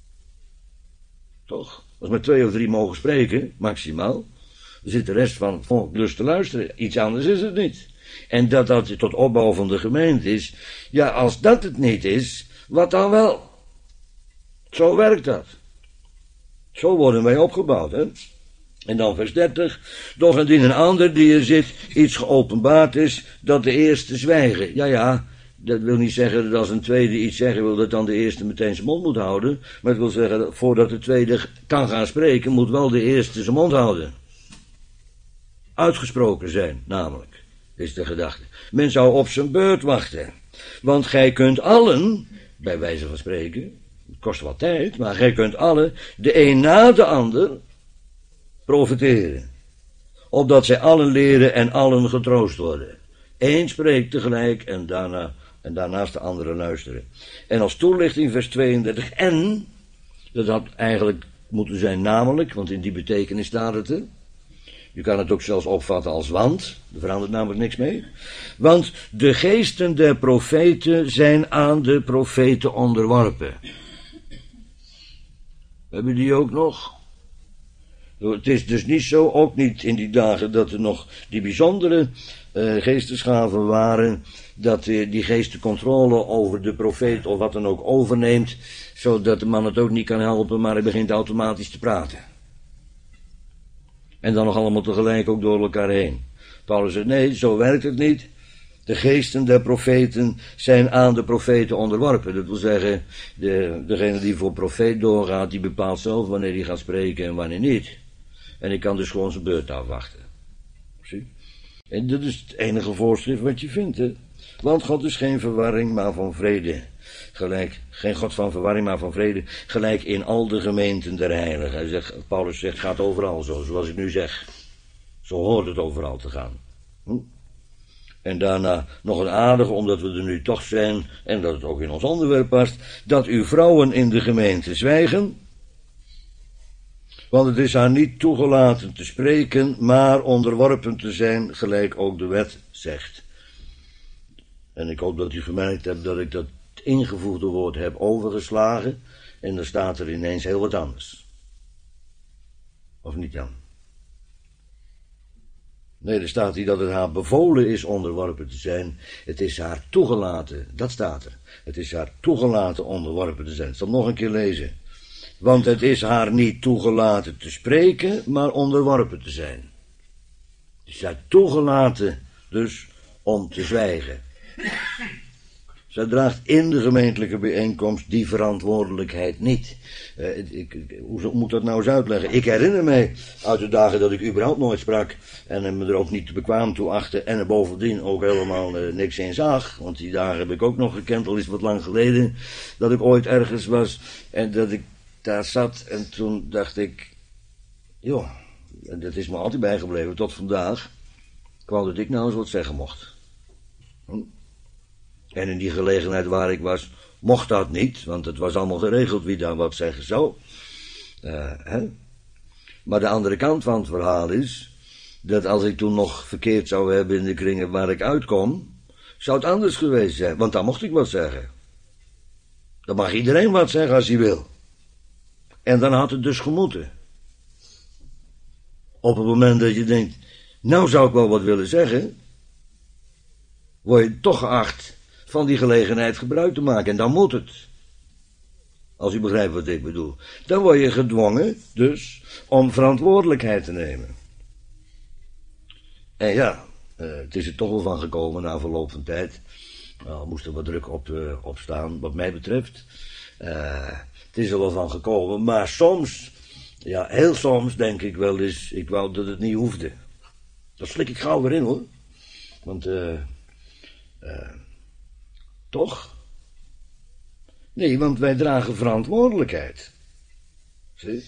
Toch? Als met 2 of 3 mogen spreken, maximaal, dan zit de rest van het volk dus te luisteren. Iets anders is het niet. En dat tot opbouw van de gemeente is, ja, als dat het niet is, wat dan wel? Zo werkt dat. Zo worden wij opgebouwd, hè. En dan vers 30, doch indien een ander die er zit iets geopenbaard is, dat de eerste zwijgen. Ja, dat wil niet zeggen dat als een tweede iets zeggen wil, dat dan de eerste meteen zijn mond moet houden. Maar het wil zeggen, dat voordat de tweede kan gaan spreken, moet wel de eerste zijn mond houden. Uitgesproken zijn, namelijk, is de gedachte. Men zou op zijn beurt wachten. Want gij kunt allen, bij wijze van spreken, het kost wat tijd, maar gij kunt allen, de een na de ander, profiteren. Opdat zij allen leren en allen getroost worden. Eén spreekt tegelijk en daarnaast de andere luisteren. En als toelichting vers 32, en, dat had eigenlijk moeten zijn namelijk, want in die betekenis staat het er. Je kan het ook zelfs opvatten als want, er verandert namelijk niks mee. Want de geesten der profeten zijn aan de profeten onderworpen. Hebben die ook nog? Het is dus niet zo, ook niet in die dagen, dat er nog die bijzondere geestesgaven waren, dat die geest de controle over de profeet of wat dan ook overneemt, zodat de man het ook niet kan helpen, maar hij begint automatisch te praten. En dan nog allemaal tegelijk ook door elkaar heen. Paulus zegt, nee, zo werkt het niet. De geesten der profeten zijn aan de profeten onderworpen. Dat wil zeggen, degene die voor profeet doorgaat, die bepaalt zelf wanneer hij gaat spreken en wanneer niet. En ik kan dus gewoon zijn beurt afwachten. Zie? En dat is het enige voorschrift wat je vindt, hè. Want God is geen verwarring, maar van vrede. Gelijk, geen God van verwarring, maar van vrede. Gelijk in al de gemeenten der heiligen. Paulus zegt, gaat overal zo, zoals ik nu zeg. Zo hoort het overal te gaan. En daarna nog een aardige, omdat we er nu toch zijn, en dat het ook in ons onderwerp past, dat uw vrouwen in de gemeente zwijgen. Want het is haar niet toegelaten te spreken, maar onderworpen te zijn, gelijk ook de wet zegt. En ik hoop dat u gemerkt hebt dat ik dat ingevoegde woord heb overgeslagen, en dan staat er ineens heel wat anders. Of niet dan? Nee, er staat hier dat het haar bevolen is onderworpen te zijn. Het is haar toegelaten, dat staat er. Het is haar toegelaten onderworpen te zijn. Ik zal nog een keer lezen. Want het is haar niet toegelaten te spreken, maar onderworpen te zijn. Het is haar toegelaten dus om te zwijgen. Zij draagt in de gemeentelijke bijeenkomst die verantwoordelijkheid niet. Hoe moet dat nou eens uitleggen? Ik herinner mij uit de dagen dat ik überhaupt nooit sprak en me er ook niet te bekwaam toe achtte en er bovendien ook helemaal niks in zag. Want die dagen heb ik ook nog gekend, al is het wat lang geleden, dat ik ooit ergens was en dat ik daar zat en toen dacht ik, joh, dat is me altijd bijgebleven tot vandaag. Ik wou dat ik nou eens wat zeggen mocht. En in die gelegenheid waar ik was, mocht dat niet, want het was allemaal geregeld wie daar wat zeggen zou. Maar de andere kant van het verhaal is, dat als ik toen nog verkeerd zou hebben in de kringen waar ik uitkom, zou het anders geweest zijn, want dan mocht ik wat zeggen. Dan mag iedereen wat zeggen als hij wil. En dan had het dus gemoeten. Op het moment dat je denkt, nou zou ik wel wat willen zeggen, word je toch geacht van die gelegenheid gebruik te maken. En dan moet het. Als u begrijpt wat ik bedoel. Dan word je gedwongen, dus, om verantwoordelijkheid te nemen. En ja, het is er toch wel van gekomen na verloop van tijd. Nou, moest er wat druk op staan, wat mij betreft. Het is er wel van gekomen, maar soms, ja, heel soms denk ik wel eens, ik wou dat het niet hoefde. Dat slik ik gauw weer in, hoor. Want, toch? Nee, want wij dragen verantwoordelijkheid. Zie?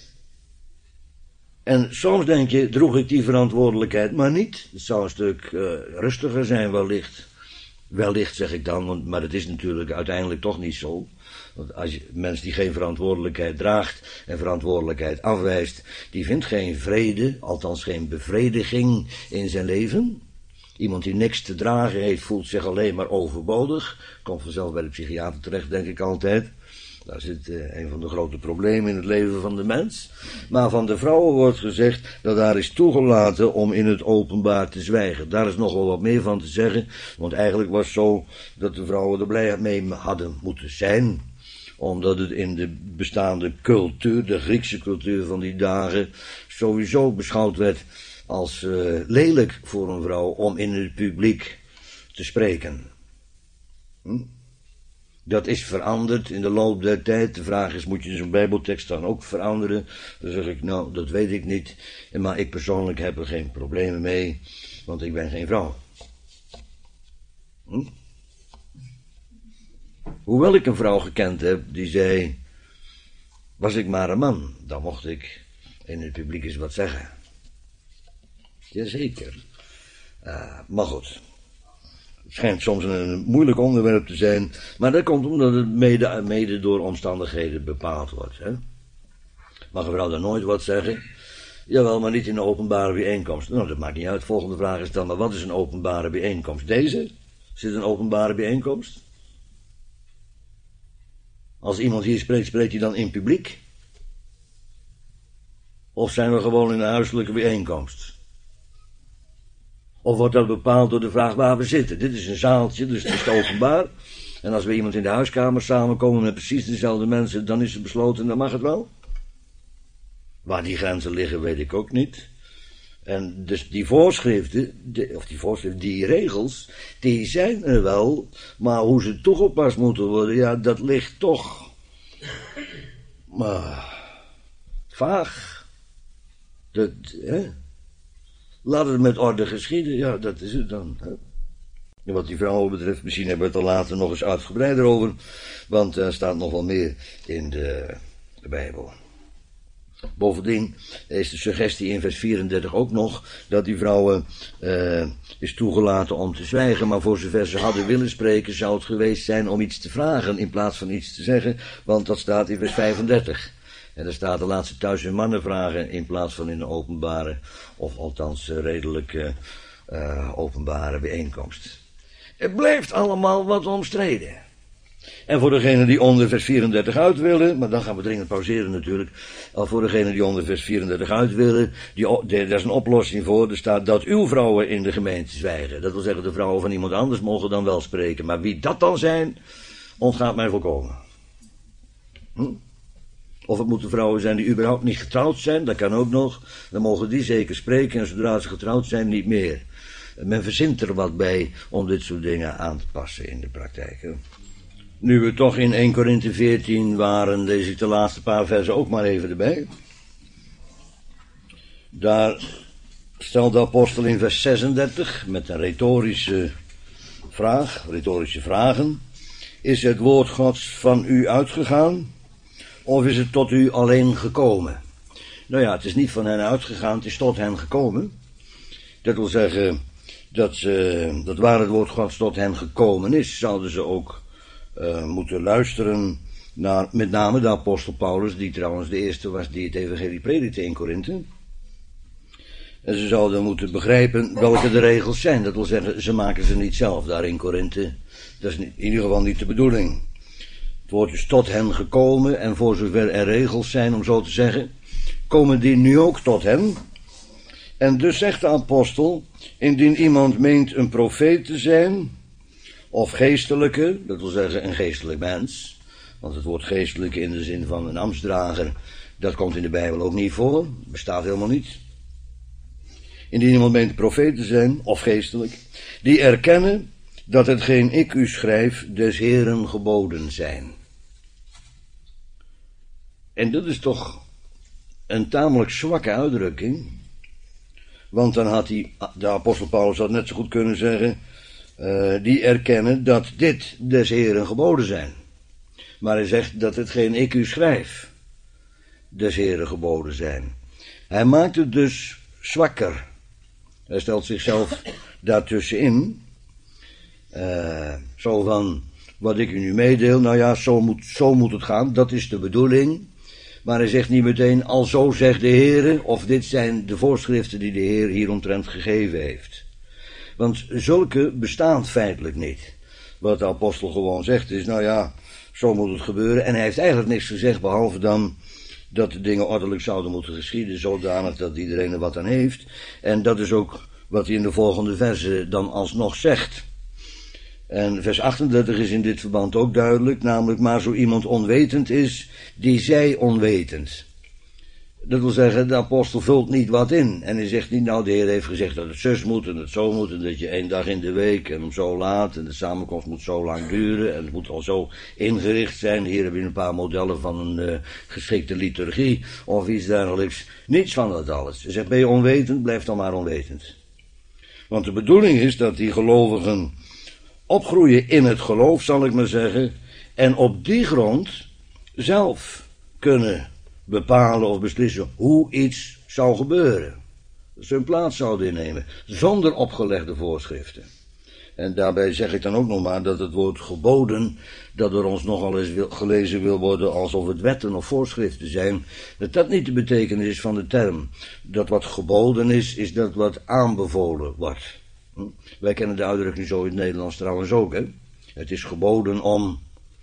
En soms denk je, droeg ik die verantwoordelijkheid maar niet. Het zou een stuk rustiger zijn wellicht. Wellicht zeg ik dan, maar het is natuurlijk uiteindelijk toch niet zo. Want als je mens die geen verantwoordelijkheid draagt en verantwoordelijkheid afwijst, die vindt geen vrede, althans geen bevrediging in zijn leven. Iemand die niks te dragen heeft, voelt zich alleen maar overbodig. Komt vanzelf bij de psychiater terecht, denk ik altijd. Daar zit een van de grote problemen in het leven van de mens. Maar van de vrouwen wordt gezegd dat haar is toegelaten om in het openbaar te zwijgen. Daar is nog wel wat meer van te zeggen. Want eigenlijk was het zo dat de vrouwen er blij mee hadden moeten zijn. Omdat het in de bestaande cultuur, de Griekse cultuur van die dagen, sowieso beschouwd werd als lelijk voor een vrouw om in het publiek te spreken. Dat is veranderd in de loop der tijd. De vraag is, moet je zo'n bijbeltekst dan ook veranderen? Dan zeg ik, nou, dat weet ik niet. Maar ik persoonlijk heb er geen problemen mee, want ik ben geen vrouw. Hoewel ik een vrouw gekend heb die zei, was ik maar een man, dan mocht ik in het publiek eens wat zeggen. Jazeker. Maar goed. Het schijnt soms een moeilijk onderwerp te zijn, maar dat komt omdat het mede door omstandigheden bepaald wordt. Hè? Mag een vrouw dan nooit wat zeggen? Jawel, maar niet in een openbare bijeenkomst. Nou, dat maakt niet uit. Volgende vraag is dan, maar wat is een openbare bijeenkomst? Deze? Is dit een openbare bijeenkomst? Als iemand hier spreekt, spreekt hij dan in publiek? Of zijn we gewoon in een huiselijke bijeenkomst? Of wordt dat bepaald door de vraag waar we zitten? Dit is een zaaltje, dus het is openbaar. En als we iemand in de huiskamer samenkomen met precies dezelfde mensen, dan is het besloten, dan mag het wel. Waar die grenzen liggen, weet ik ook niet. En dus die voorschriften, die regels, die zijn er wel, maar hoe ze toegepast moeten worden, ja, dat ligt toch maar vaag. Dat, hè? Laat het met orde geschieden, ja, dat is het dan. Hè? En wat die vrouwen betreft, misschien hebben we het er later nog eens uitgebreider over, want er staat nog wel meer in de Bijbel. Bovendien is de suggestie in vers 34 ook nog dat die vrouwen is toegelaten om te zwijgen, maar voor zover ze hadden willen spreken zou het geweest zijn om iets te vragen in plaats van iets te zeggen, want dat staat in vers 35. En er staat, laat ze thuis hun mannen vragen in plaats van in een openbare, of althans redelijk openbare bijeenkomst. Het blijft allemaal wat omstreden. En voor degenen die onder vers 34 uit willen, maar dan gaan we dringend pauzeren natuurlijk. Al voor degenen die onder vers 34 uit willen, daar is een oplossing voor. Er staat dat uw vrouwen in de gemeente zwijgen. Dat wil zeggen, de vrouwen van iemand anders mogen dan wel spreken. Maar wie dat dan zijn, ontgaat mij volkomen. Of het moeten vrouwen zijn die überhaupt niet getrouwd zijn, dat kan ook nog. Dan mogen die zeker spreken en zodra ze getrouwd zijn niet meer. Men verzint er wat bij om dit soort dingen aan te passen in de praktijk. Hè? Nu we toch in 1 Korinthe 14 waren, lees ik de laatste paar versen ook maar even erbij. Daar stelt de apostel in vers 36 met een retorische vragen. Is het woord Gods van u uitgegaan? Of is het tot u alleen gekomen? Nou ja, het is niet van hen uitgegaan, het is tot hen gekomen. Dat wil zeggen, dat waar het woord Gods tot hen gekomen is, zouden ze ook moeten luisteren naar met name de apostel Paulus, die trouwens de eerste was die het evangelie predikte in Korinthe. En ze zouden moeten begrijpen welke de regels zijn. Dat wil zeggen, ze maken ze niet zelf daar in Korinthe. Dat is in ieder geval niet de bedoeling. Het woord is tot hen gekomen en voor zover er regels zijn, om zo te zeggen, komen die nu ook tot hen. En dus zegt de apostel, indien iemand meent een profeet te zijn, of geestelijke, dat wil zeggen een geestelijk mens, want het woord geestelijke in de zin van een ambtsdrager, dat komt in de Bijbel ook niet voor, bestaat helemaal niet. Indien iemand meent een profeet te zijn, of geestelijk, die erkennen dat hetgeen ik u schrijf des Heeren geboden zijn. En dat is toch een tamelijk zwakke uitdrukking, want dan had de apostel Paulus had net zo goed kunnen zeggen, die erkennen dat dit des Heeren geboden zijn. Maar hij zegt dat hetgeen ik u schrijf des Heeren geboden zijn. Hij maakt het dus zwakker. Hij stelt zichzelf daartussenin. Zo van, wat ik u nu meedeel, nou ja, zo moet het gaan, dat is de bedoeling. Maar hij zegt niet meteen, al zo zegt de Heer, of dit zijn de voorschriften die de Heer hieromtrent gegeven heeft. Want zulke bestaan feitelijk niet. Wat de apostel gewoon zegt is, nou ja, zo moet het gebeuren. En hij heeft eigenlijk niks gezegd, behalve dan dat de dingen ordelijk zouden moeten geschieden, zodanig dat iedereen er wat aan heeft. En dat is ook wat hij in de volgende versen dan alsnog zegt. En vers 38 is in dit verband ook duidelijk, namelijk, maar zo iemand onwetend is, die zij onwetend. Dat wil zeggen, de apostel vult niet wat in. En hij zegt niet, nou, de Heer heeft gezegd dat het zus moet en het zo moet, en dat je 1 dag in de week en om zo laat, en de samenkomst moet zo lang duren, en het moet al zo ingericht zijn. Hier hebben we een paar modellen van een geschikte liturgie, of iets dergelijks. Niets van dat alles. Hij zegt, ben je onwetend, blijf dan maar onwetend. Want de bedoeling is dat die gelovigen opgroeien in het geloof, zal ik maar zeggen, en op die grond zelf kunnen bepalen of beslissen hoe iets zou gebeuren. Dat ze hun plaats zouden innemen, zonder opgelegde voorschriften. En daarbij zeg ik dan ook nog maar dat het woord geboden, dat door ons nogal eens gelezen wil worden alsof het wetten of voorschriften zijn, dat dat niet de betekenis is van de term. Dat wat geboden is, is dat wat aanbevolen wordt. Wij kennen de uitdrukking zo in het Nederlands trouwens ook, hè. Het is geboden om,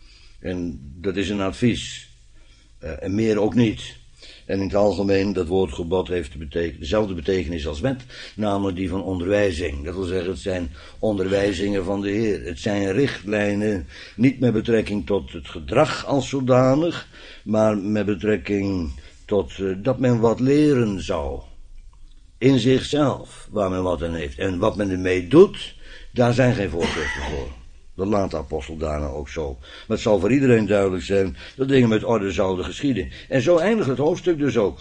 en dat is een advies, en meer ook niet. En in het algemeen, dat woord gebod heeft dezelfde betekenis als wet, namelijk die van onderwijzing. Dat wil zeggen, het zijn onderwijzingen van de Heer. Het zijn richtlijnen, niet met betrekking tot het gedrag als zodanig, maar met betrekking tot dat men wat leren zou. In zichzelf, waar men wat aan heeft. En wat men ermee doet, daar zijn geen voorschriften voor. Dat laat de apostel daarna ook zo. Maar het zal voor iedereen duidelijk zijn dat dingen met orde zouden geschieden. En zo eindigt het hoofdstuk dus ook.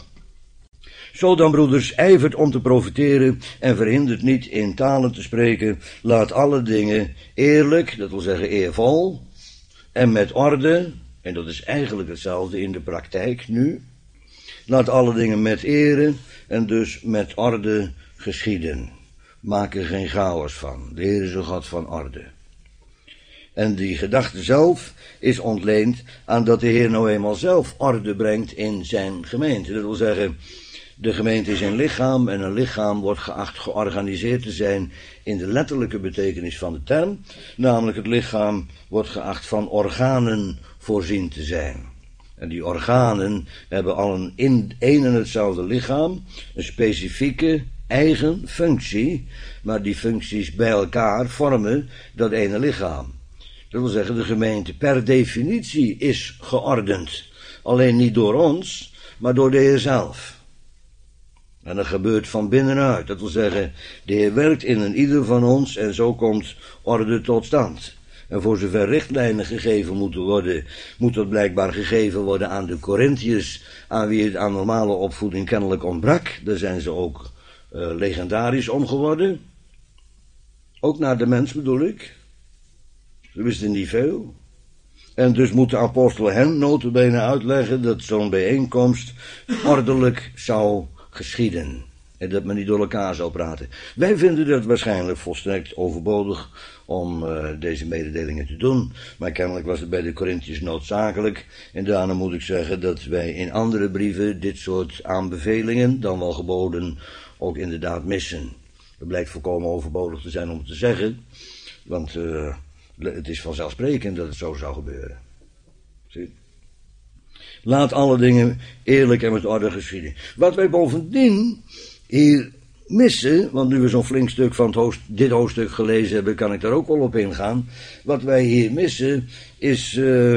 Zo dan, broeders, ijvert om te profiteren en verhindert niet in talen te spreken. Laat alle dingen eerlijk, dat wil zeggen eervol, en met orde, en dat is eigenlijk hetzelfde in de praktijk nu. Laat alle dingen met ere en dus met orde geschieden. Maak er geen chaos van. De Heer is een God van orde. En die gedachte zelf is ontleend aan dat de Heer nou eenmaal zelf orde brengt in zijn gemeente. Dat wil zeggen, de gemeente is een lichaam en een lichaam wordt geacht georganiseerd te zijn in de letterlijke betekenis van de term. Namelijk het lichaam wordt geacht van organen voorzien te zijn. En die organen hebben al in één en hetzelfde lichaam een specifieke eigen functie, maar die functies bij elkaar vormen dat ene lichaam. Dat wil zeggen, de gemeente per definitie is geordend. Alleen niet door ons, maar door de Heer zelf. En dat gebeurt van binnenuit. Dat wil zeggen, de Heer werkt in ieder van ons en zo komt orde tot stand. En voor zover richtlijnen gegeven moeten worden, moet dat blijkbaar gegeven worden aan de Korintiërs, aan wie het aan normale opvoeding kennelijk ontbrak. Daar zijn ze ook legendarisch om geworden. Ook naar de mens bedoel ik. Ze wisten niet veel. En dus moet de apostel hen nota bene uitleggen dat zo'n bijeenkomst ordelijk zou geschieden. En dat men niet door elkaar zou praten. Wij vinden dat waarschijnlijk volstrekt overbodig om deze mededelingen te doen. Maar kennelijk was het bij de Korintiërs noodzakelijk. En daarna moet ik zeggen dat wij in andere brieven dit soort aanbevelingen, dan wel geboden, ook inderdaad missen. Het blijkt volkomen overbodig te zijn om het te zeggen. Want het is vanzelfsprekend dat het zo zou gebeuren. Zie? Laat alle dingen eerlijk en met orde geschieden. Wat wij bovendien hier missen, want nu we zo'n flink stuk van dit hoofdstuk gelezen hebben, kan ik daar ook wel op ingaan. Wat wij hier missen is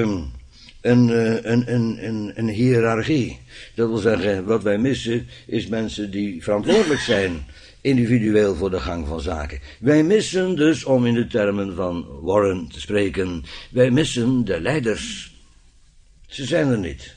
een hiërarchie. Dat wil zeggen, wat wij missen is mensen die verantwoordelijk zijn, individueel voor de gang van zaken. Wij missen dus, om in de termen van Warren te spreken, wij missen de leiders. Ze zijn er niet.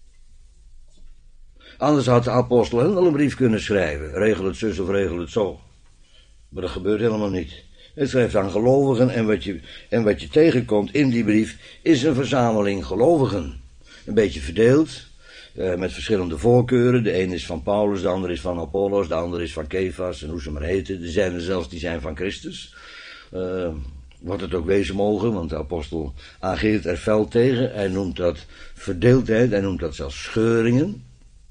Anders had de apostel hen wel een brief kunnen schrijven. Regel het zus of regel het zo. Maar dat gebeurt helemaal niet. Het schrijft aan gelovigen en wat je tegenkomt in die brief is een verzameling gelovigen. Een beetje verdeeld, met verschillende voorkeuren. De een is van Paulus, de ander is van Apollos, de ander is van Kefas en hoe ze maar heten. Er zijn er zelfs die zijn van Christus. wat het ook wezen mogen, want de apostel ageert er fel tegen. Hij noemt dat verdeeldheid, hij noemt dat zelfs scheuringen.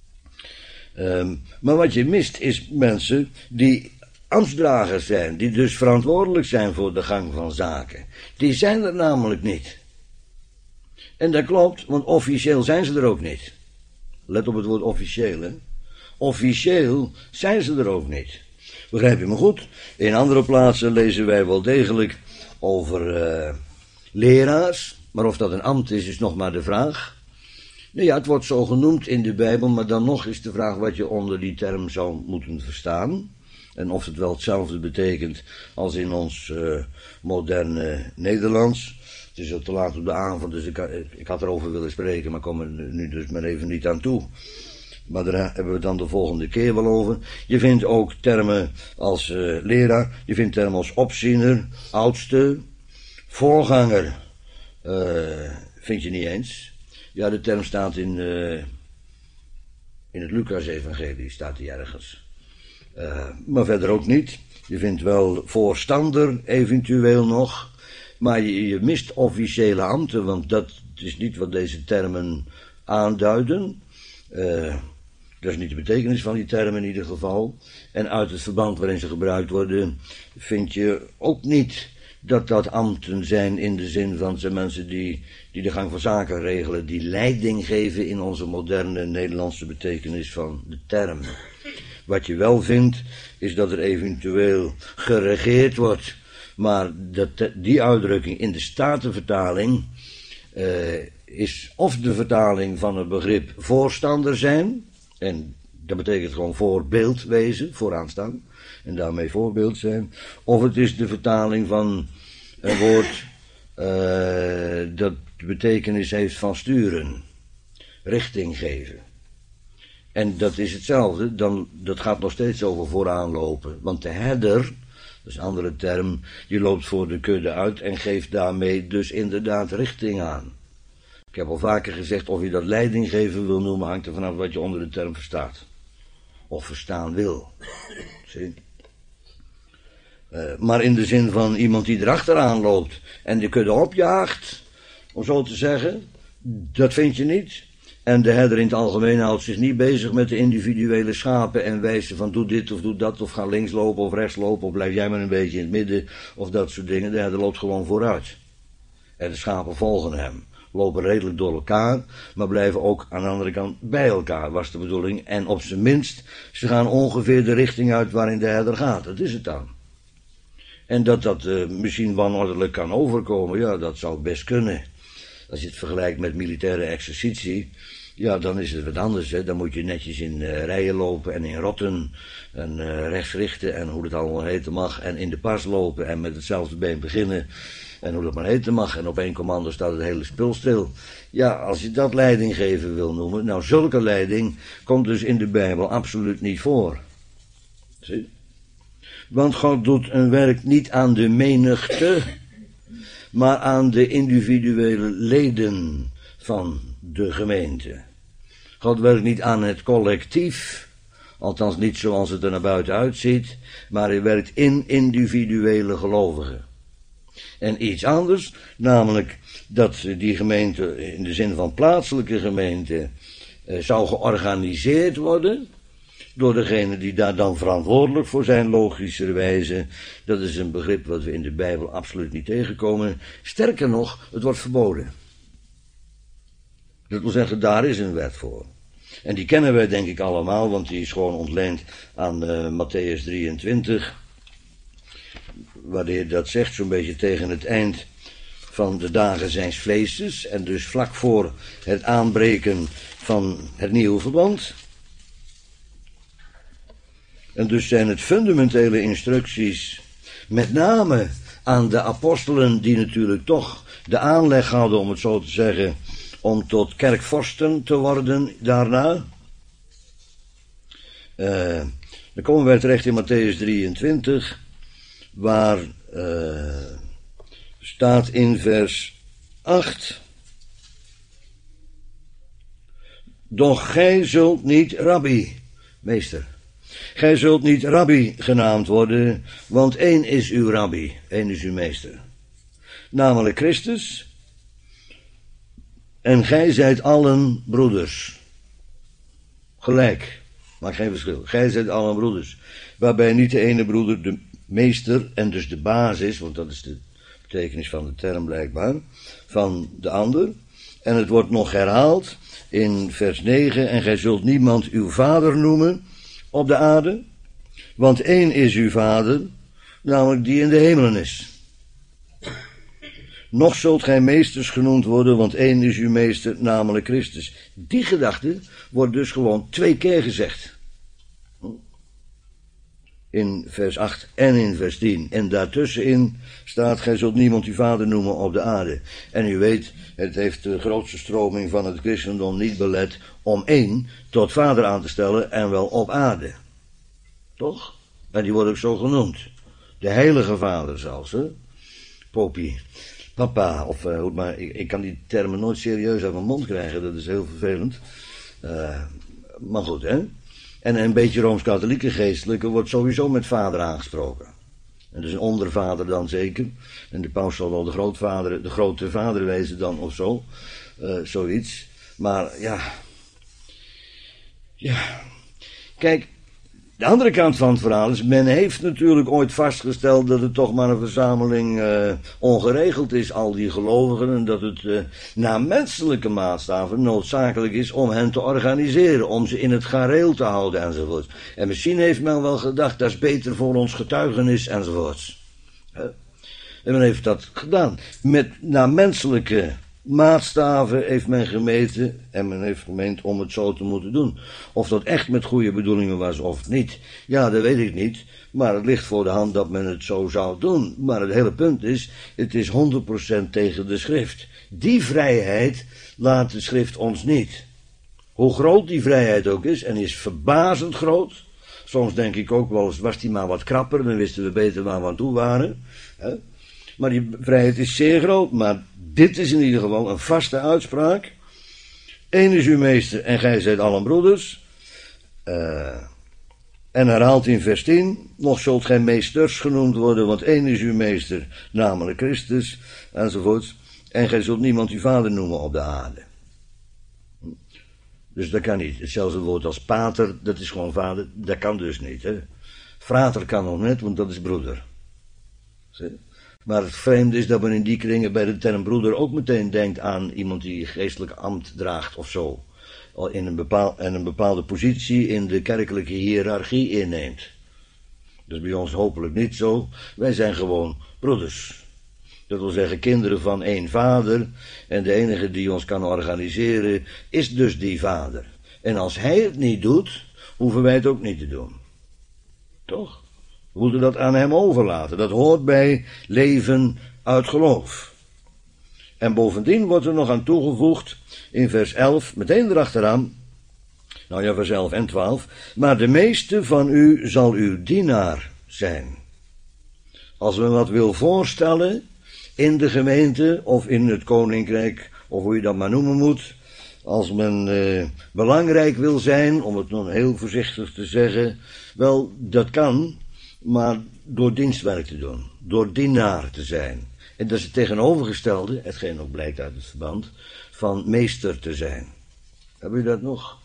Maar wat je mist is mensen die ambtsdragers zijn, die dus verantwoordelijk zijn voor de gang van zaken. Die zijn er namelijk niet. En dat klopt, want officieel zijn ze er ook niet. Let op het woord officieel, hè. Officieel zijn ze er ook niet. Begrijp je me goed? In andere plaatsen lezen wij wel degelijk over leraars, maar of dat een ambt is nog maar de vraag. Nou ja, het wordt zo genoemd in de Bijbel, maar dan nog is de vraag wat je onder die term zou moeten verstaan. En of het wel hetzelfde betekent als in ons moderne Nederlands. Het is al te laat op de avond, dus ik had erover willen spreken, maar kom er nu dus maar even niet aan toe. Maar daar hebben we dan de volgende keer wel over. Je vindt ook termen als leraar, je vindt termen als opziener, oudste, voorganger. Vind je niet eens. Ja, de term staat in het Lucas-evangelie, staat die ergens. Maar verder ook niet. Je vindt wel voorstander eventueel nog. Maar je mist officiële ambten, want dat is niet wat deze termen aanduiden. Dat is niet de betekenis van die termen in ieder geval. En uit het verband waarin ze gebruikt worden, vind je ook niet dat dat ambten zijn in de zin van zijn mensen die de gang van zaken regelen, die leiding geven in onze moderne Nederlandse betekenis van de term. Wat je wel vindt, is dat er eventueel geregeerd wordt, maar die uitdrukking in de Statenvertaling is of de vertaling van het begrip voorstander zijn, en dat betekent gewoon voorbeeld wezen, vooraan staan, en daarmee voorbeeld zijn, of het is de vertaling van een woord dat de betekenis heeft van sturen, richting geven. En dat is hetzelfde, dat gaat nog steeds over vooraan lopen, want de herder, dat is een andere term, die loopt voor de kudde uit en geeft daarmee dus inderdaad richting aan. Ik heb al vaker gezegd, of je dat leiding geven wil noemen, hangt er vanaf wat je onder de term verstaat. Of verstaan wil. Zie? Maar in de zin van iemand die erachteraan loopt en de kudde opjaagt, om zo te zeggen, dat vind je niet. En de herder in het algemeen houdt zich niet bezig met de individuele schapen en wijzen van doe dit of doe dat, of ga links lopen of rechts lopen, of blijf jij maar een beetje in het midden, of dat soort dingen. De herder loopt gewoon vooruit. En de schapen volgen hem. Lopen redelijk door elkaar, maar blijven ook aan de andere kant bij elkaar, was de bedoeling. En op zijn minst, ze gaan ongeveer de richting uit waarin de herder gaat. Dat is het dan. En dat misschien wanordelijk kan overkomen, ja, dat zou best kunnen. Als je het vergelijkt met militaire exercitie, ja, dan is het wat anders. Hè. Dan moet je netjes in rijen lopen en in rotten en rechts richten en hoe het allemaal heten mag. En in de pas lopen en met hetzelfde been beginnen en hoe dat maar heten mag. En op één commando staat het hele spul stil. Ja, als je dat leiding geven wil noemen, nou zulke leiding komt dus in de Bijbel absoluut niet voor. Zie? Want God doet een werk niet aan de menigte, maar aan de individuele leden van de gemeente. God werkt niet aan het collectief, althans niet zoals het er naar buiten uitziet, maar hij werkt in individuele gelovigen. En iets anders, namelijk dat die gemeente in de zin van plaatselijke gemeente zou georganiseerd worden door degene die daar dan verantwoordelijk voor zijn, logischerwijze. Dat is een begrip wat we in de Bijbel absoluut niet tegenkomen. Sterker nog, het wordt verboden. Dat wil zeggen, daar is een wet voor. En die kennen wij denk ik allemaal, want die is gewoon ontleend aan Mattheüs 23. Waar de Heer dat zegt, zo'n beetje tegen het eind van de dagen zijns vleestes. En dus vlak voor het aanbreken van het nieuwe verbond. En dus zijn het fundamentele instructies, met name aan de apostelen, die natuurlijk toch de aanleg hadden, om het zo te zeggen, om tot kerkvorsten te worden daarna. Dan komen wij terecht in Mattheüs 23, waar staat in vers 8... Doch gij zult niet rabbi, meester. Gij zult niet rabbi genaamd worden, want één is uw rabbi, één is uw meester. namelijk Christus. En gij zijt allen broeders. Gelijk, maakt geen verschil. Gij zijt allen broeders. Waarbij niet de ene broeder de meester en dus de basis, want dat is de betekenis van de term blijkbaar, van de ander. En het wordt nog herhaald in vers 9, en gij zult niemand uw vader noemen op de aarde, want één is uw vader, namelijk die in de hemelen is. Nog zult gij meesters genoemd worden, want één is uw meester, namelijk Christus. Die gedachte wordt dus gewoon 2 keer gezegd. In vers 8 en in vers 10. En daartussenin staat, gij zult niemand uw vader noemen op de aarde. En u weet, het heeft de grootste stroming van het christendom niet belet om één tot vader aan te stellen en wel op aarde. Toch? En die wordt ook zo genoemd. De heilige vader zelfs, hè? Popie. Papa, of maar ik kan die termen nooit serieus uit mijn mond krijgen, dat is heel vervelend. Maar goed, hè. En een beetje Rooms-Katholieke geestelijke wordt sowieso met vader aangesproken. En dus een ondervader dan zeker. En de paus zal wel de grote vader wezen dan of zo. Zoiets. Maar ja. Kijk, de andere kant van het verhaal is, men heeft natuurlijk ooit vastgesteld dat het toch maar een verzameling ongeregeld is, al die gelovigen, en dat het naar menselijke maatstaven noodzakelijk is om hen te organiseren, om ze in het gareel te houden enzovoort. En misschien heeft men wel gedacht, dat is beter voor ons getuigenis enzovoort. En men heeft dat gedaan. Naar menselijke maatstaven heeft men gemeten en men heeft gemeend om het zo te moeten doen. Of dat echt met goede bedoelingen was of niet, ja, dat weet ik niet. Maar het ligt voor de hand dat men het zo zou doen. Maar het hele punt is, het is 100% tegen de schrift. Die vrijheid laat de schrift ons niet. Hoe groot die vrijheid ook is, en is verbazend groot. Soms denk ik ook wel eens, was die maar wat krapper, dan wisten we beter waar we aan toe waren. Maar die vrijheid is zeer groot, maar dit is in ieder geval een vaste uitspraak. Eén is uw meester en gij zijt allen broeders. En herhaalt in vers 10, nog zult gij meesters genoemd worden, want één is uw meester, namelijk Christus, enzovoort. En gij zult niemand uw vader noemen op de aarde. Dus dat kan niet. Hetzelfde woord als pater, dat is gewoon vader, dat kan dus niet. Hè? Frater kan nog net, want dat is broeder. Zie? Maar het vreemde is dat men in die kringen bij de term broeder ook meteen denkt aan iemand die geestelijk ambt draagt of zo. En een bepaalde positie in de kerkelijke hiërarchie inneemt. Dat is bij ons hopelijk niet zo. Wij zijn gewoon broeders. Dat wil zeggen kinderen van één vader. En de enige die ons kan organiseren is dus die vader. En als hij het niet doet, hoeven wij het ook niet te doen. Toch? We moeten dat aan hem overlaten. Dat hoort bij leven uit geloof. En bovendien wordt er nog aan toegevoegd in vers 11, meteen erachteraan, nou ja, vers 11 en 12, maar de meeste van u zal uw dienaar zijn. Als men wat wil voorstellen in de gemeente of in het koninkrijk, of hoe je dat maar noemen moet, als men belangrijk wil zijn, om het nog heel voorzichtig te zeggen, wel, dat kan, maar door dienstwerk te doen, door dienaar te zijn. En dat is het tegenovergestelde, hetgeen ook blijkt uit het verband, van meester te zijn. Hebben jullie dat nog?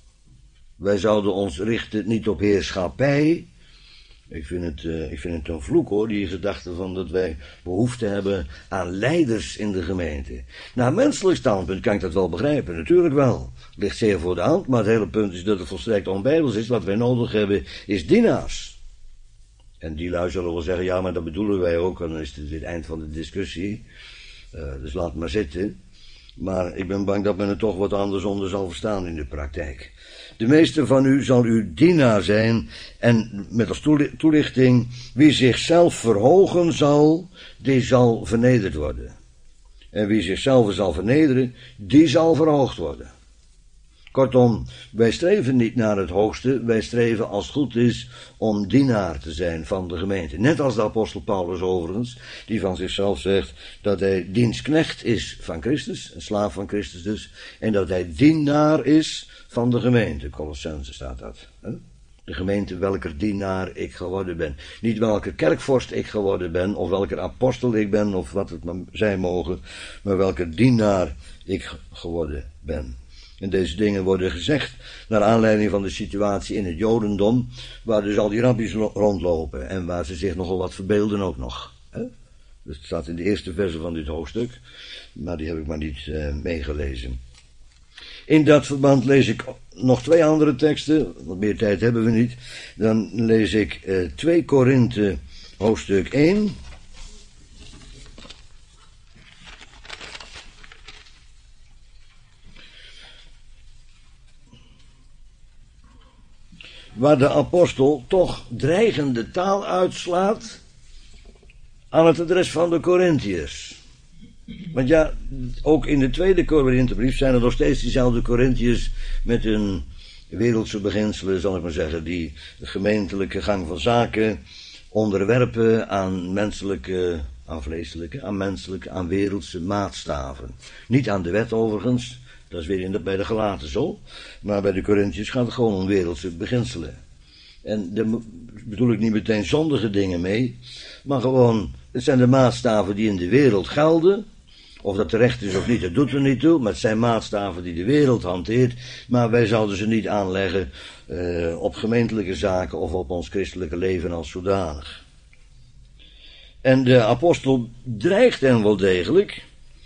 Wij zouden ons richten niet op heerschappij. Ik vind het een vloek hoor, die gedachte van dat wij behoefte hebben aan leiders in de gemeente. Naar menselijk standpunt kan ik dat wel begrijpen, natuurlijk wel. Ligt zeer voor de hand, maar het hele punt is dat het volstrekt onbijbels is. Wat wij nodig hebben is dienaars. En die lui zullen wel zeggen, ja, maar dat bedoelen wij ook, en dan is het het eind van de discussie. Dus laat het maar zitten. Maar ik ben bang dat men er toch wat anders onder zal verstaan in de praktijk. De meeste van u zal uw dienaar zijn, en met als toelichting, wie zichzelf verhogen zal, die zal vernederd worden. En wie zichzelf zal vernederen, die zal verhoogd worden. Kortom, wij streven niet naar het hoogste, wij streven als het goed is om dienaar te zijn van de gemeente. Net als de apostel Paulus overigens, die van zichzelf zegt dat hij dienstknecht is van Christus, een slaaf van Christus dus, en dat hij dienaar is van de gemeente. Colossense staat dat. Hè? De gemeente welker dienaar ik geworden ben. Niet welke kerkvorst ik geworden ben, of welke apostel ik ben, of wat het maar zijn mogen, maar welke dienaar ik geworden ben. En deze dingen worden gezegd naar aanleiding van de situatie in het Jodendom, waar dus al die rabbies rondlopen en waar ze zich nogal wat verbeelden ook nog. Dat staat in de eerste verse van dit hoofdstuk, maar die heb ik maar niet meegelezen. In dat verband lees ik nog 2 andere teksten, want meer tijd hebben we niet. Dan lees ik 2 Korinthe hoofdstuk 1. Waar de apostel toch dreigende taal uitslaat aan het adres van de Korinthiërs. Want ja, ook in de tweede Korinthebrief zijn er nog steeds diezelfde Korinthiërs met hun wereldse beginselen, zal ik maar zeggen, die de gemeentelijke gang van zaken onderwerpen aan menselijke, aan vleeselijke, aan menselijke, aan wereldse maatstaven. Niet aan de wet overigens, dat is weer bij de Galaten zo, maar bij de Korinthiërs gaat het gewoon om wereldse beginselen. En daar bedoel ik niet meteen zondige dingen mee, maar gewoon, het zijn de maatstaven die in de wereld gelden. Of dat terecht is of niet, dat doet er niet toe, maar het zijn maatstaven die de wereld hanteert, maar wij zouden ze niet aanleggen op gemeentelijke zaken of op ons christelijke leven als zodanig. En de apostel dreigt hen wel degelijk,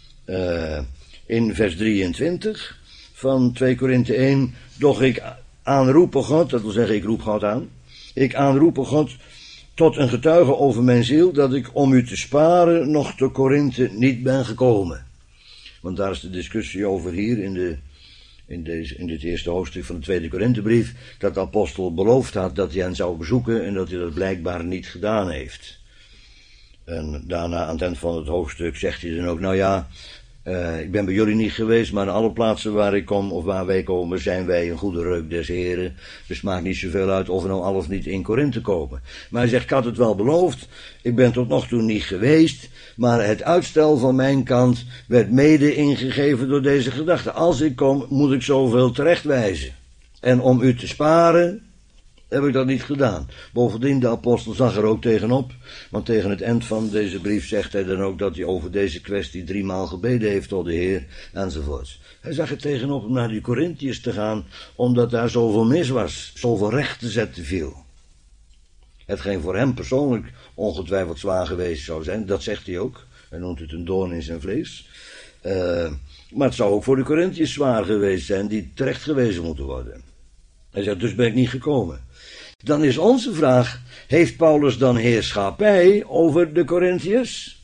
in vers 23 van 2 Korinthe 1, doch ik aanroepe God, dat wil zeggen ik roep God aan, ik aanroepe God tot een getuige over mijn ziel, dat ik om u te sparen nog te Korinthe niet ben gekomen. Want daar is de discussie over hier in dit eerste hoofdstuk van de tweede Korinthebrief, dat de apostel beloofd had dat hij hen zou bezoeken en dat hij dat blijkbaar niet gedaan heeft. En daarna aan het eind van het hoofdstuk zegt hij dan ook, nou ja, ik ben bij jullie niet geweest, maar in alle plaatsen waar ik kom of waar wij komen, zijn wij een goede reuk des Heren. Dus het maakt niet zoveel uit of we nou al of niet in Korinthe komen. Maar hij zegt, ik had het wel beloofd, ik ben tot nog toe niet geweest, maar het uitstel van mijn kant werd mede ingegeven door deze gedachte. Als ik kom, moet ik zoveel terechtwijzen. En om u te sparen, heb ik dat niet gedaan. Bovendien, de apostel zag er ook tegenop, want tegen het eind van deze brief zegt hij dan ook dat hij over deze kwestie 3 maal gebeden heeft tot de Heer, enzovoorts. Hij zag er tegenop om naar die Korinthiërs te gaan, omdat daar zoveel mis was, zoveel recht te zetten viel. Hetgeen voor hem persoonlijk ongetwijfeld zwaar geweest zou zijn, dat zegt hij ook. Hij noemt het een doorn in zijn vlees. Maar het zou ook voor de Korinthiërs zwaar geweest zijn, die terecht gewezen moeten worden. Hij zegt, dus ben ik niet gekomen. Dan is onze vraag, heeft Paulus dan heerschappij over de Korinthiërs?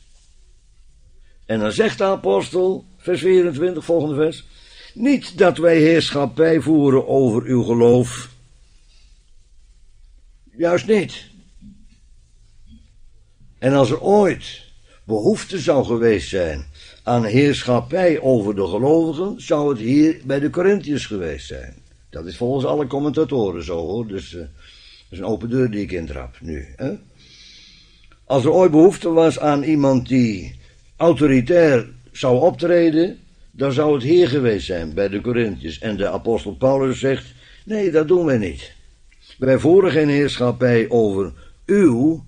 En dan zegt de apostel, vers 24, volgende vers, niet dat wij heerschappij voeren over uw geloof. Juist niet. En als er ooit behoefte zou geweest zijn aan heerschappij over de gelovigen, zou het hier bij de Korinthiërs geweest zijn. Dat is volgens alle commentatoren zo hoor, dus dat is een open deur die ik intrap nu. Hè? Als er ooit behoefte was aan iemand die autoritair zou optreden, dan zou het hier geweest zijn bij de Korinthiërs. En de apostel Paulus zegt, nee, dat doen wij niet. Wij voeren geen heerschappij over uw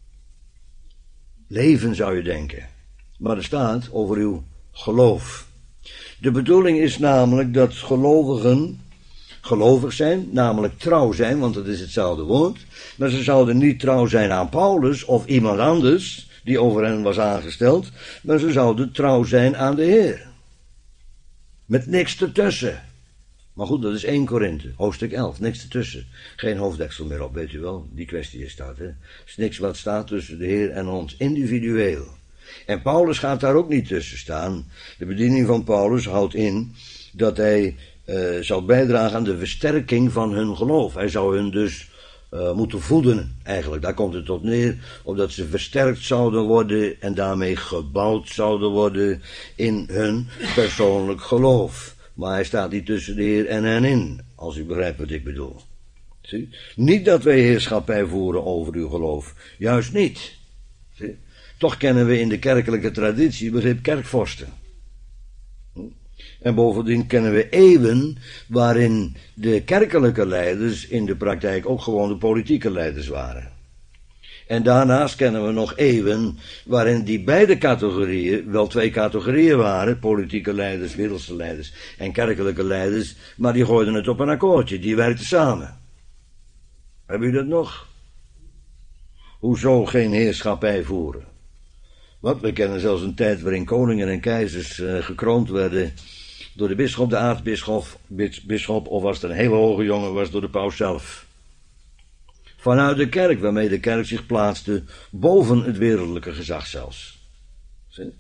leven, zou je denken. Maar er staat over uw geloof. De bedoeling is namelijk dat gelovigen gelovig zijn, namelijk trouw zijn, want dat is hetzelfde woord. Maar ze zouden niet trouw zijn aan Paulus of iemand anders die over hen was aangesteld, maar ze zouden trouw zijn aan de Heer. Met niks ertussen. Maar goed, dat is 1 Korinthe, hoofdstuk 11, niks ertussen. Geen hoofddeksel meer op, weet u wel, die kwestie is dat. Er is niks wat staat tussen de Heer en ons, individueel. En Paulus gaat daar ook niet tussen staan. De bediening van Paulus houdt in dat hij zou bijdragen aan de versterking van hun geloof. Hij zou hun dus moeten voeden, eigenlijk. Daar komt het op neer, opdat ze versterkt zouden worden en daarmee gebouwd zouden worden in hun persoonlijk geloof. Maar hij staat niet tussen de Heer en hen in, als u begrijpt wat ik bedoel. Zie? Niet dat wij heerschappij voeren over uw geloof, juist niet. Zie? Toch kennen we in de kerkelijke traditie het begrip kerkvorsten. En bovendien kennen we eeuwen waarin de kerkelijke leiders in de praktijk ook gewoon de politieke leiders waren. En daarnaast kennen we nog eeuwen waarin die beide categorieën wel twee categorieën waren, politieke leiders, wereldse leiders en kerkelijke leiders, maar die gooiden het op een akkoordje, die werkten samen. Hebben jullie dat nog? Hoezo geen heerschappij voeren? Want we kennen zelfs een tijd waarin koningen en keizers gekroond werden door de bisschop, de aartsbisschop, of was het een hele hoge jongen, was door de paus zelf. Vanuit de kerk, waarmee de kerk zich plaatste boven het wereldlijke gezag zelfs. Zie?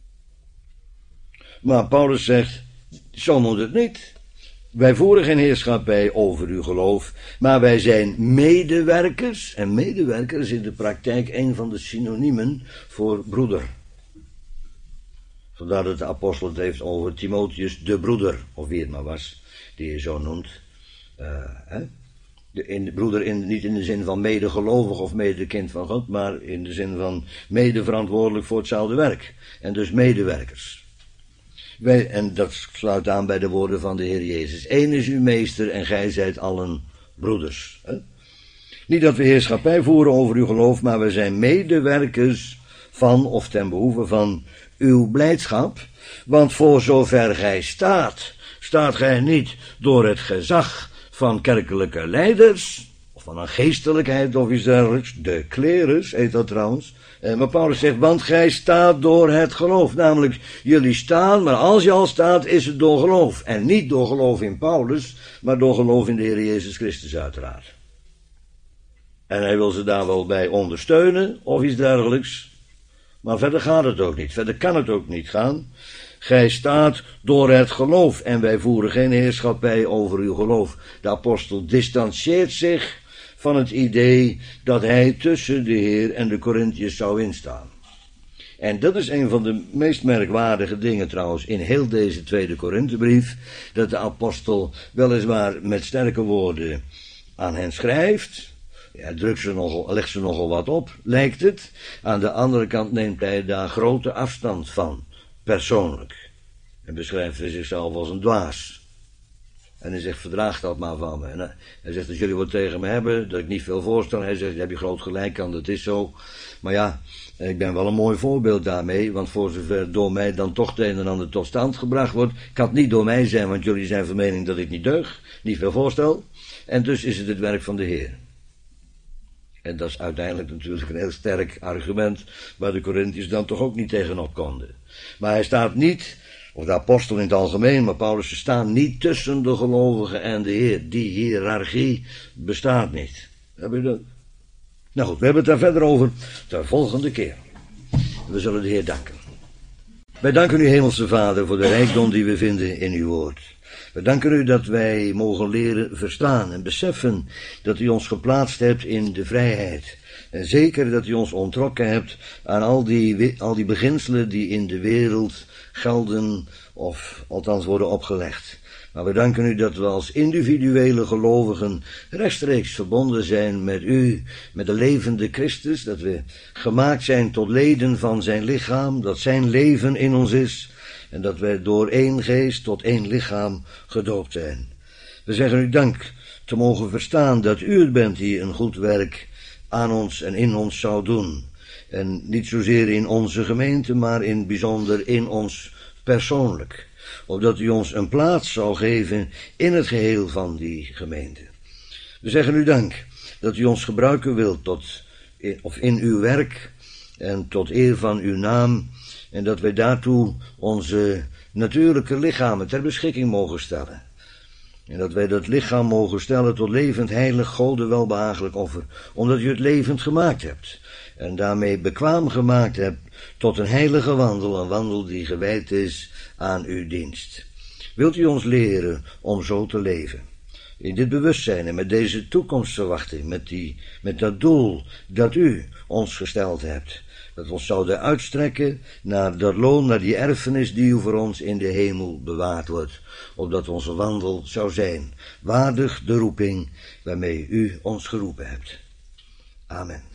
Maar Paulus zegt, zo moet het niet. Wij voeren geen heerschappij over uw geloof, maar wij zijn medewerkers. En medewerker is in de praktijk een van de synoniemen voor broeder. Vandaar dat de apostel het heeft over Timotheus, de broeder, of wie het maar was, die je zo noemt. Broeder niet in de zin van medegelovig of medekind van God, maar in de zin van medeverantwoordelijk voor hetzelfde werk. En dus medewerkers. En dat sluit aan bij de woorden van de Heer Jezus. Eén is uw meester en gij zijt allen broeders. Niet dat we heerschappij voeren over uw geloof, maar we zijn medewerkers van of ten behoeve van uw blijdschap. Want voor zover gij staat gij niet door het gezag van kerkelijke leiders, of van een geestelijkheid of iets dergelijks, de klerus heet dat trouwens. Maar Paulus zegt, want gij staat door het geloof. Namelijk, jullie staan, maar als je al staat, is het door geloof. En niet door geloof in Paulus, maar door geloof in de Heer Jezus Christus uiteraard. En hij wil ze daar wel bij ondersteunen, of iets dergelijks. Maar verder gaat het ook niet, verder kan het ook niet gaan. Gij staat door het geloof en wij voeren geen heerschappij over uw geloof. De apostel distancieert zich van het idee dat hij tussen de Heer en de Korintiërs zou instaan. En dat is een van de meest merkwaardige dingen trouwens in heel deze tweede Korinthebrief, dat de apostel weliswaar met sterke woorden aan hen schrijft. Ja, legt ze nogal wat op, lijkt het. Aan de andere kant neemt hij daar grote afstand van, persoonlijk. En beschrijft hij zichzelf als een dwaas. En hij zegt, verdraag dat maar van me. En hij zegt, als jullie wat tegen me hebben, dat ik niet veel voorstel. Hij zegt, daar heb je groot gelijk aan, dat is zo. Maar ja, ik ben wel een mooi voorbeeld daarmee. Want voor zover door mij dan toch het een en ander tot stand gebracht wordt, kan het niet door mij zijn, want jullie zijn van mening dat ik niet deug, niet veel voorstel. En dus is het werk van de Heer. En dat is uiteindelijk natuurlijk een heel sterk argument, waar de Korintiërs dan toch ook niet tegenop konden. Maar hij staat niet, of de apostel in het algemeen, maar Paulus, ze staan niet tussen de gelovigen en de Heer. Die hiërarchie bestaat niet. Heb je dat? Nou goed, we hebben het daar verder over de volgende keer. We zullen de Heer danken. Wij danken u, Hemelse Vader, voor de rijkdom die we vinden in uw woord. We danken u dat wij mogen leren verstaan en beseffen dat u ons geplaatst hebt in de vrijheid. En zeker dat u ons onttrokken hebt aan al die beginselen die in de wereld gelden of althans worden opgelegd. Maar we danken u dat we als individuele gelovigen rechtstreeks verbonden zijn met u, met de levende Christus, dat we gemaakt zijn tot leden van zijn lichaam, dat zijn leven in ons is en dat wij door één geest tot één lichaam gedoopt zijn. We zeggen u dank te mogen verstaan dat u het bent die een goed werk aan ons en in ons zou doen. En niet zozeer in onze gemeente, maar in bijzonder in ons persoonlijk. Opdat u ons een plaats zou geven in het geheel van die gemeente. We zeggen u dank dat u ons gebruiken wilt in uw werk en tot eer van uw naam. En dat wij daartoe onze natuurlijke lichamen ter beschikking mogen stellen. En dat wij dat lichaam mogen stellen tot levend, heilig, Gode welbehagelijk offer. Omdat u het levend gemaakt hebt. En daarmee bekwaam gemaakt hebt tot een heilige wandel. Een wandel die gewijd is aan uw dienst. Wilt u ons leren om zo te leven? In dit bewustzijn en met deze toekomstverwachting. Met dat doel dat u ons gesteld hebt. Dat we ons zouden uitstrekken naar dat loon, naar die erfenis die u voor ons in de hemel bewaard wordt. Opdat onze wandel zou zijn, waardig de roeping waarmee u ons geroepen hebt. Amen.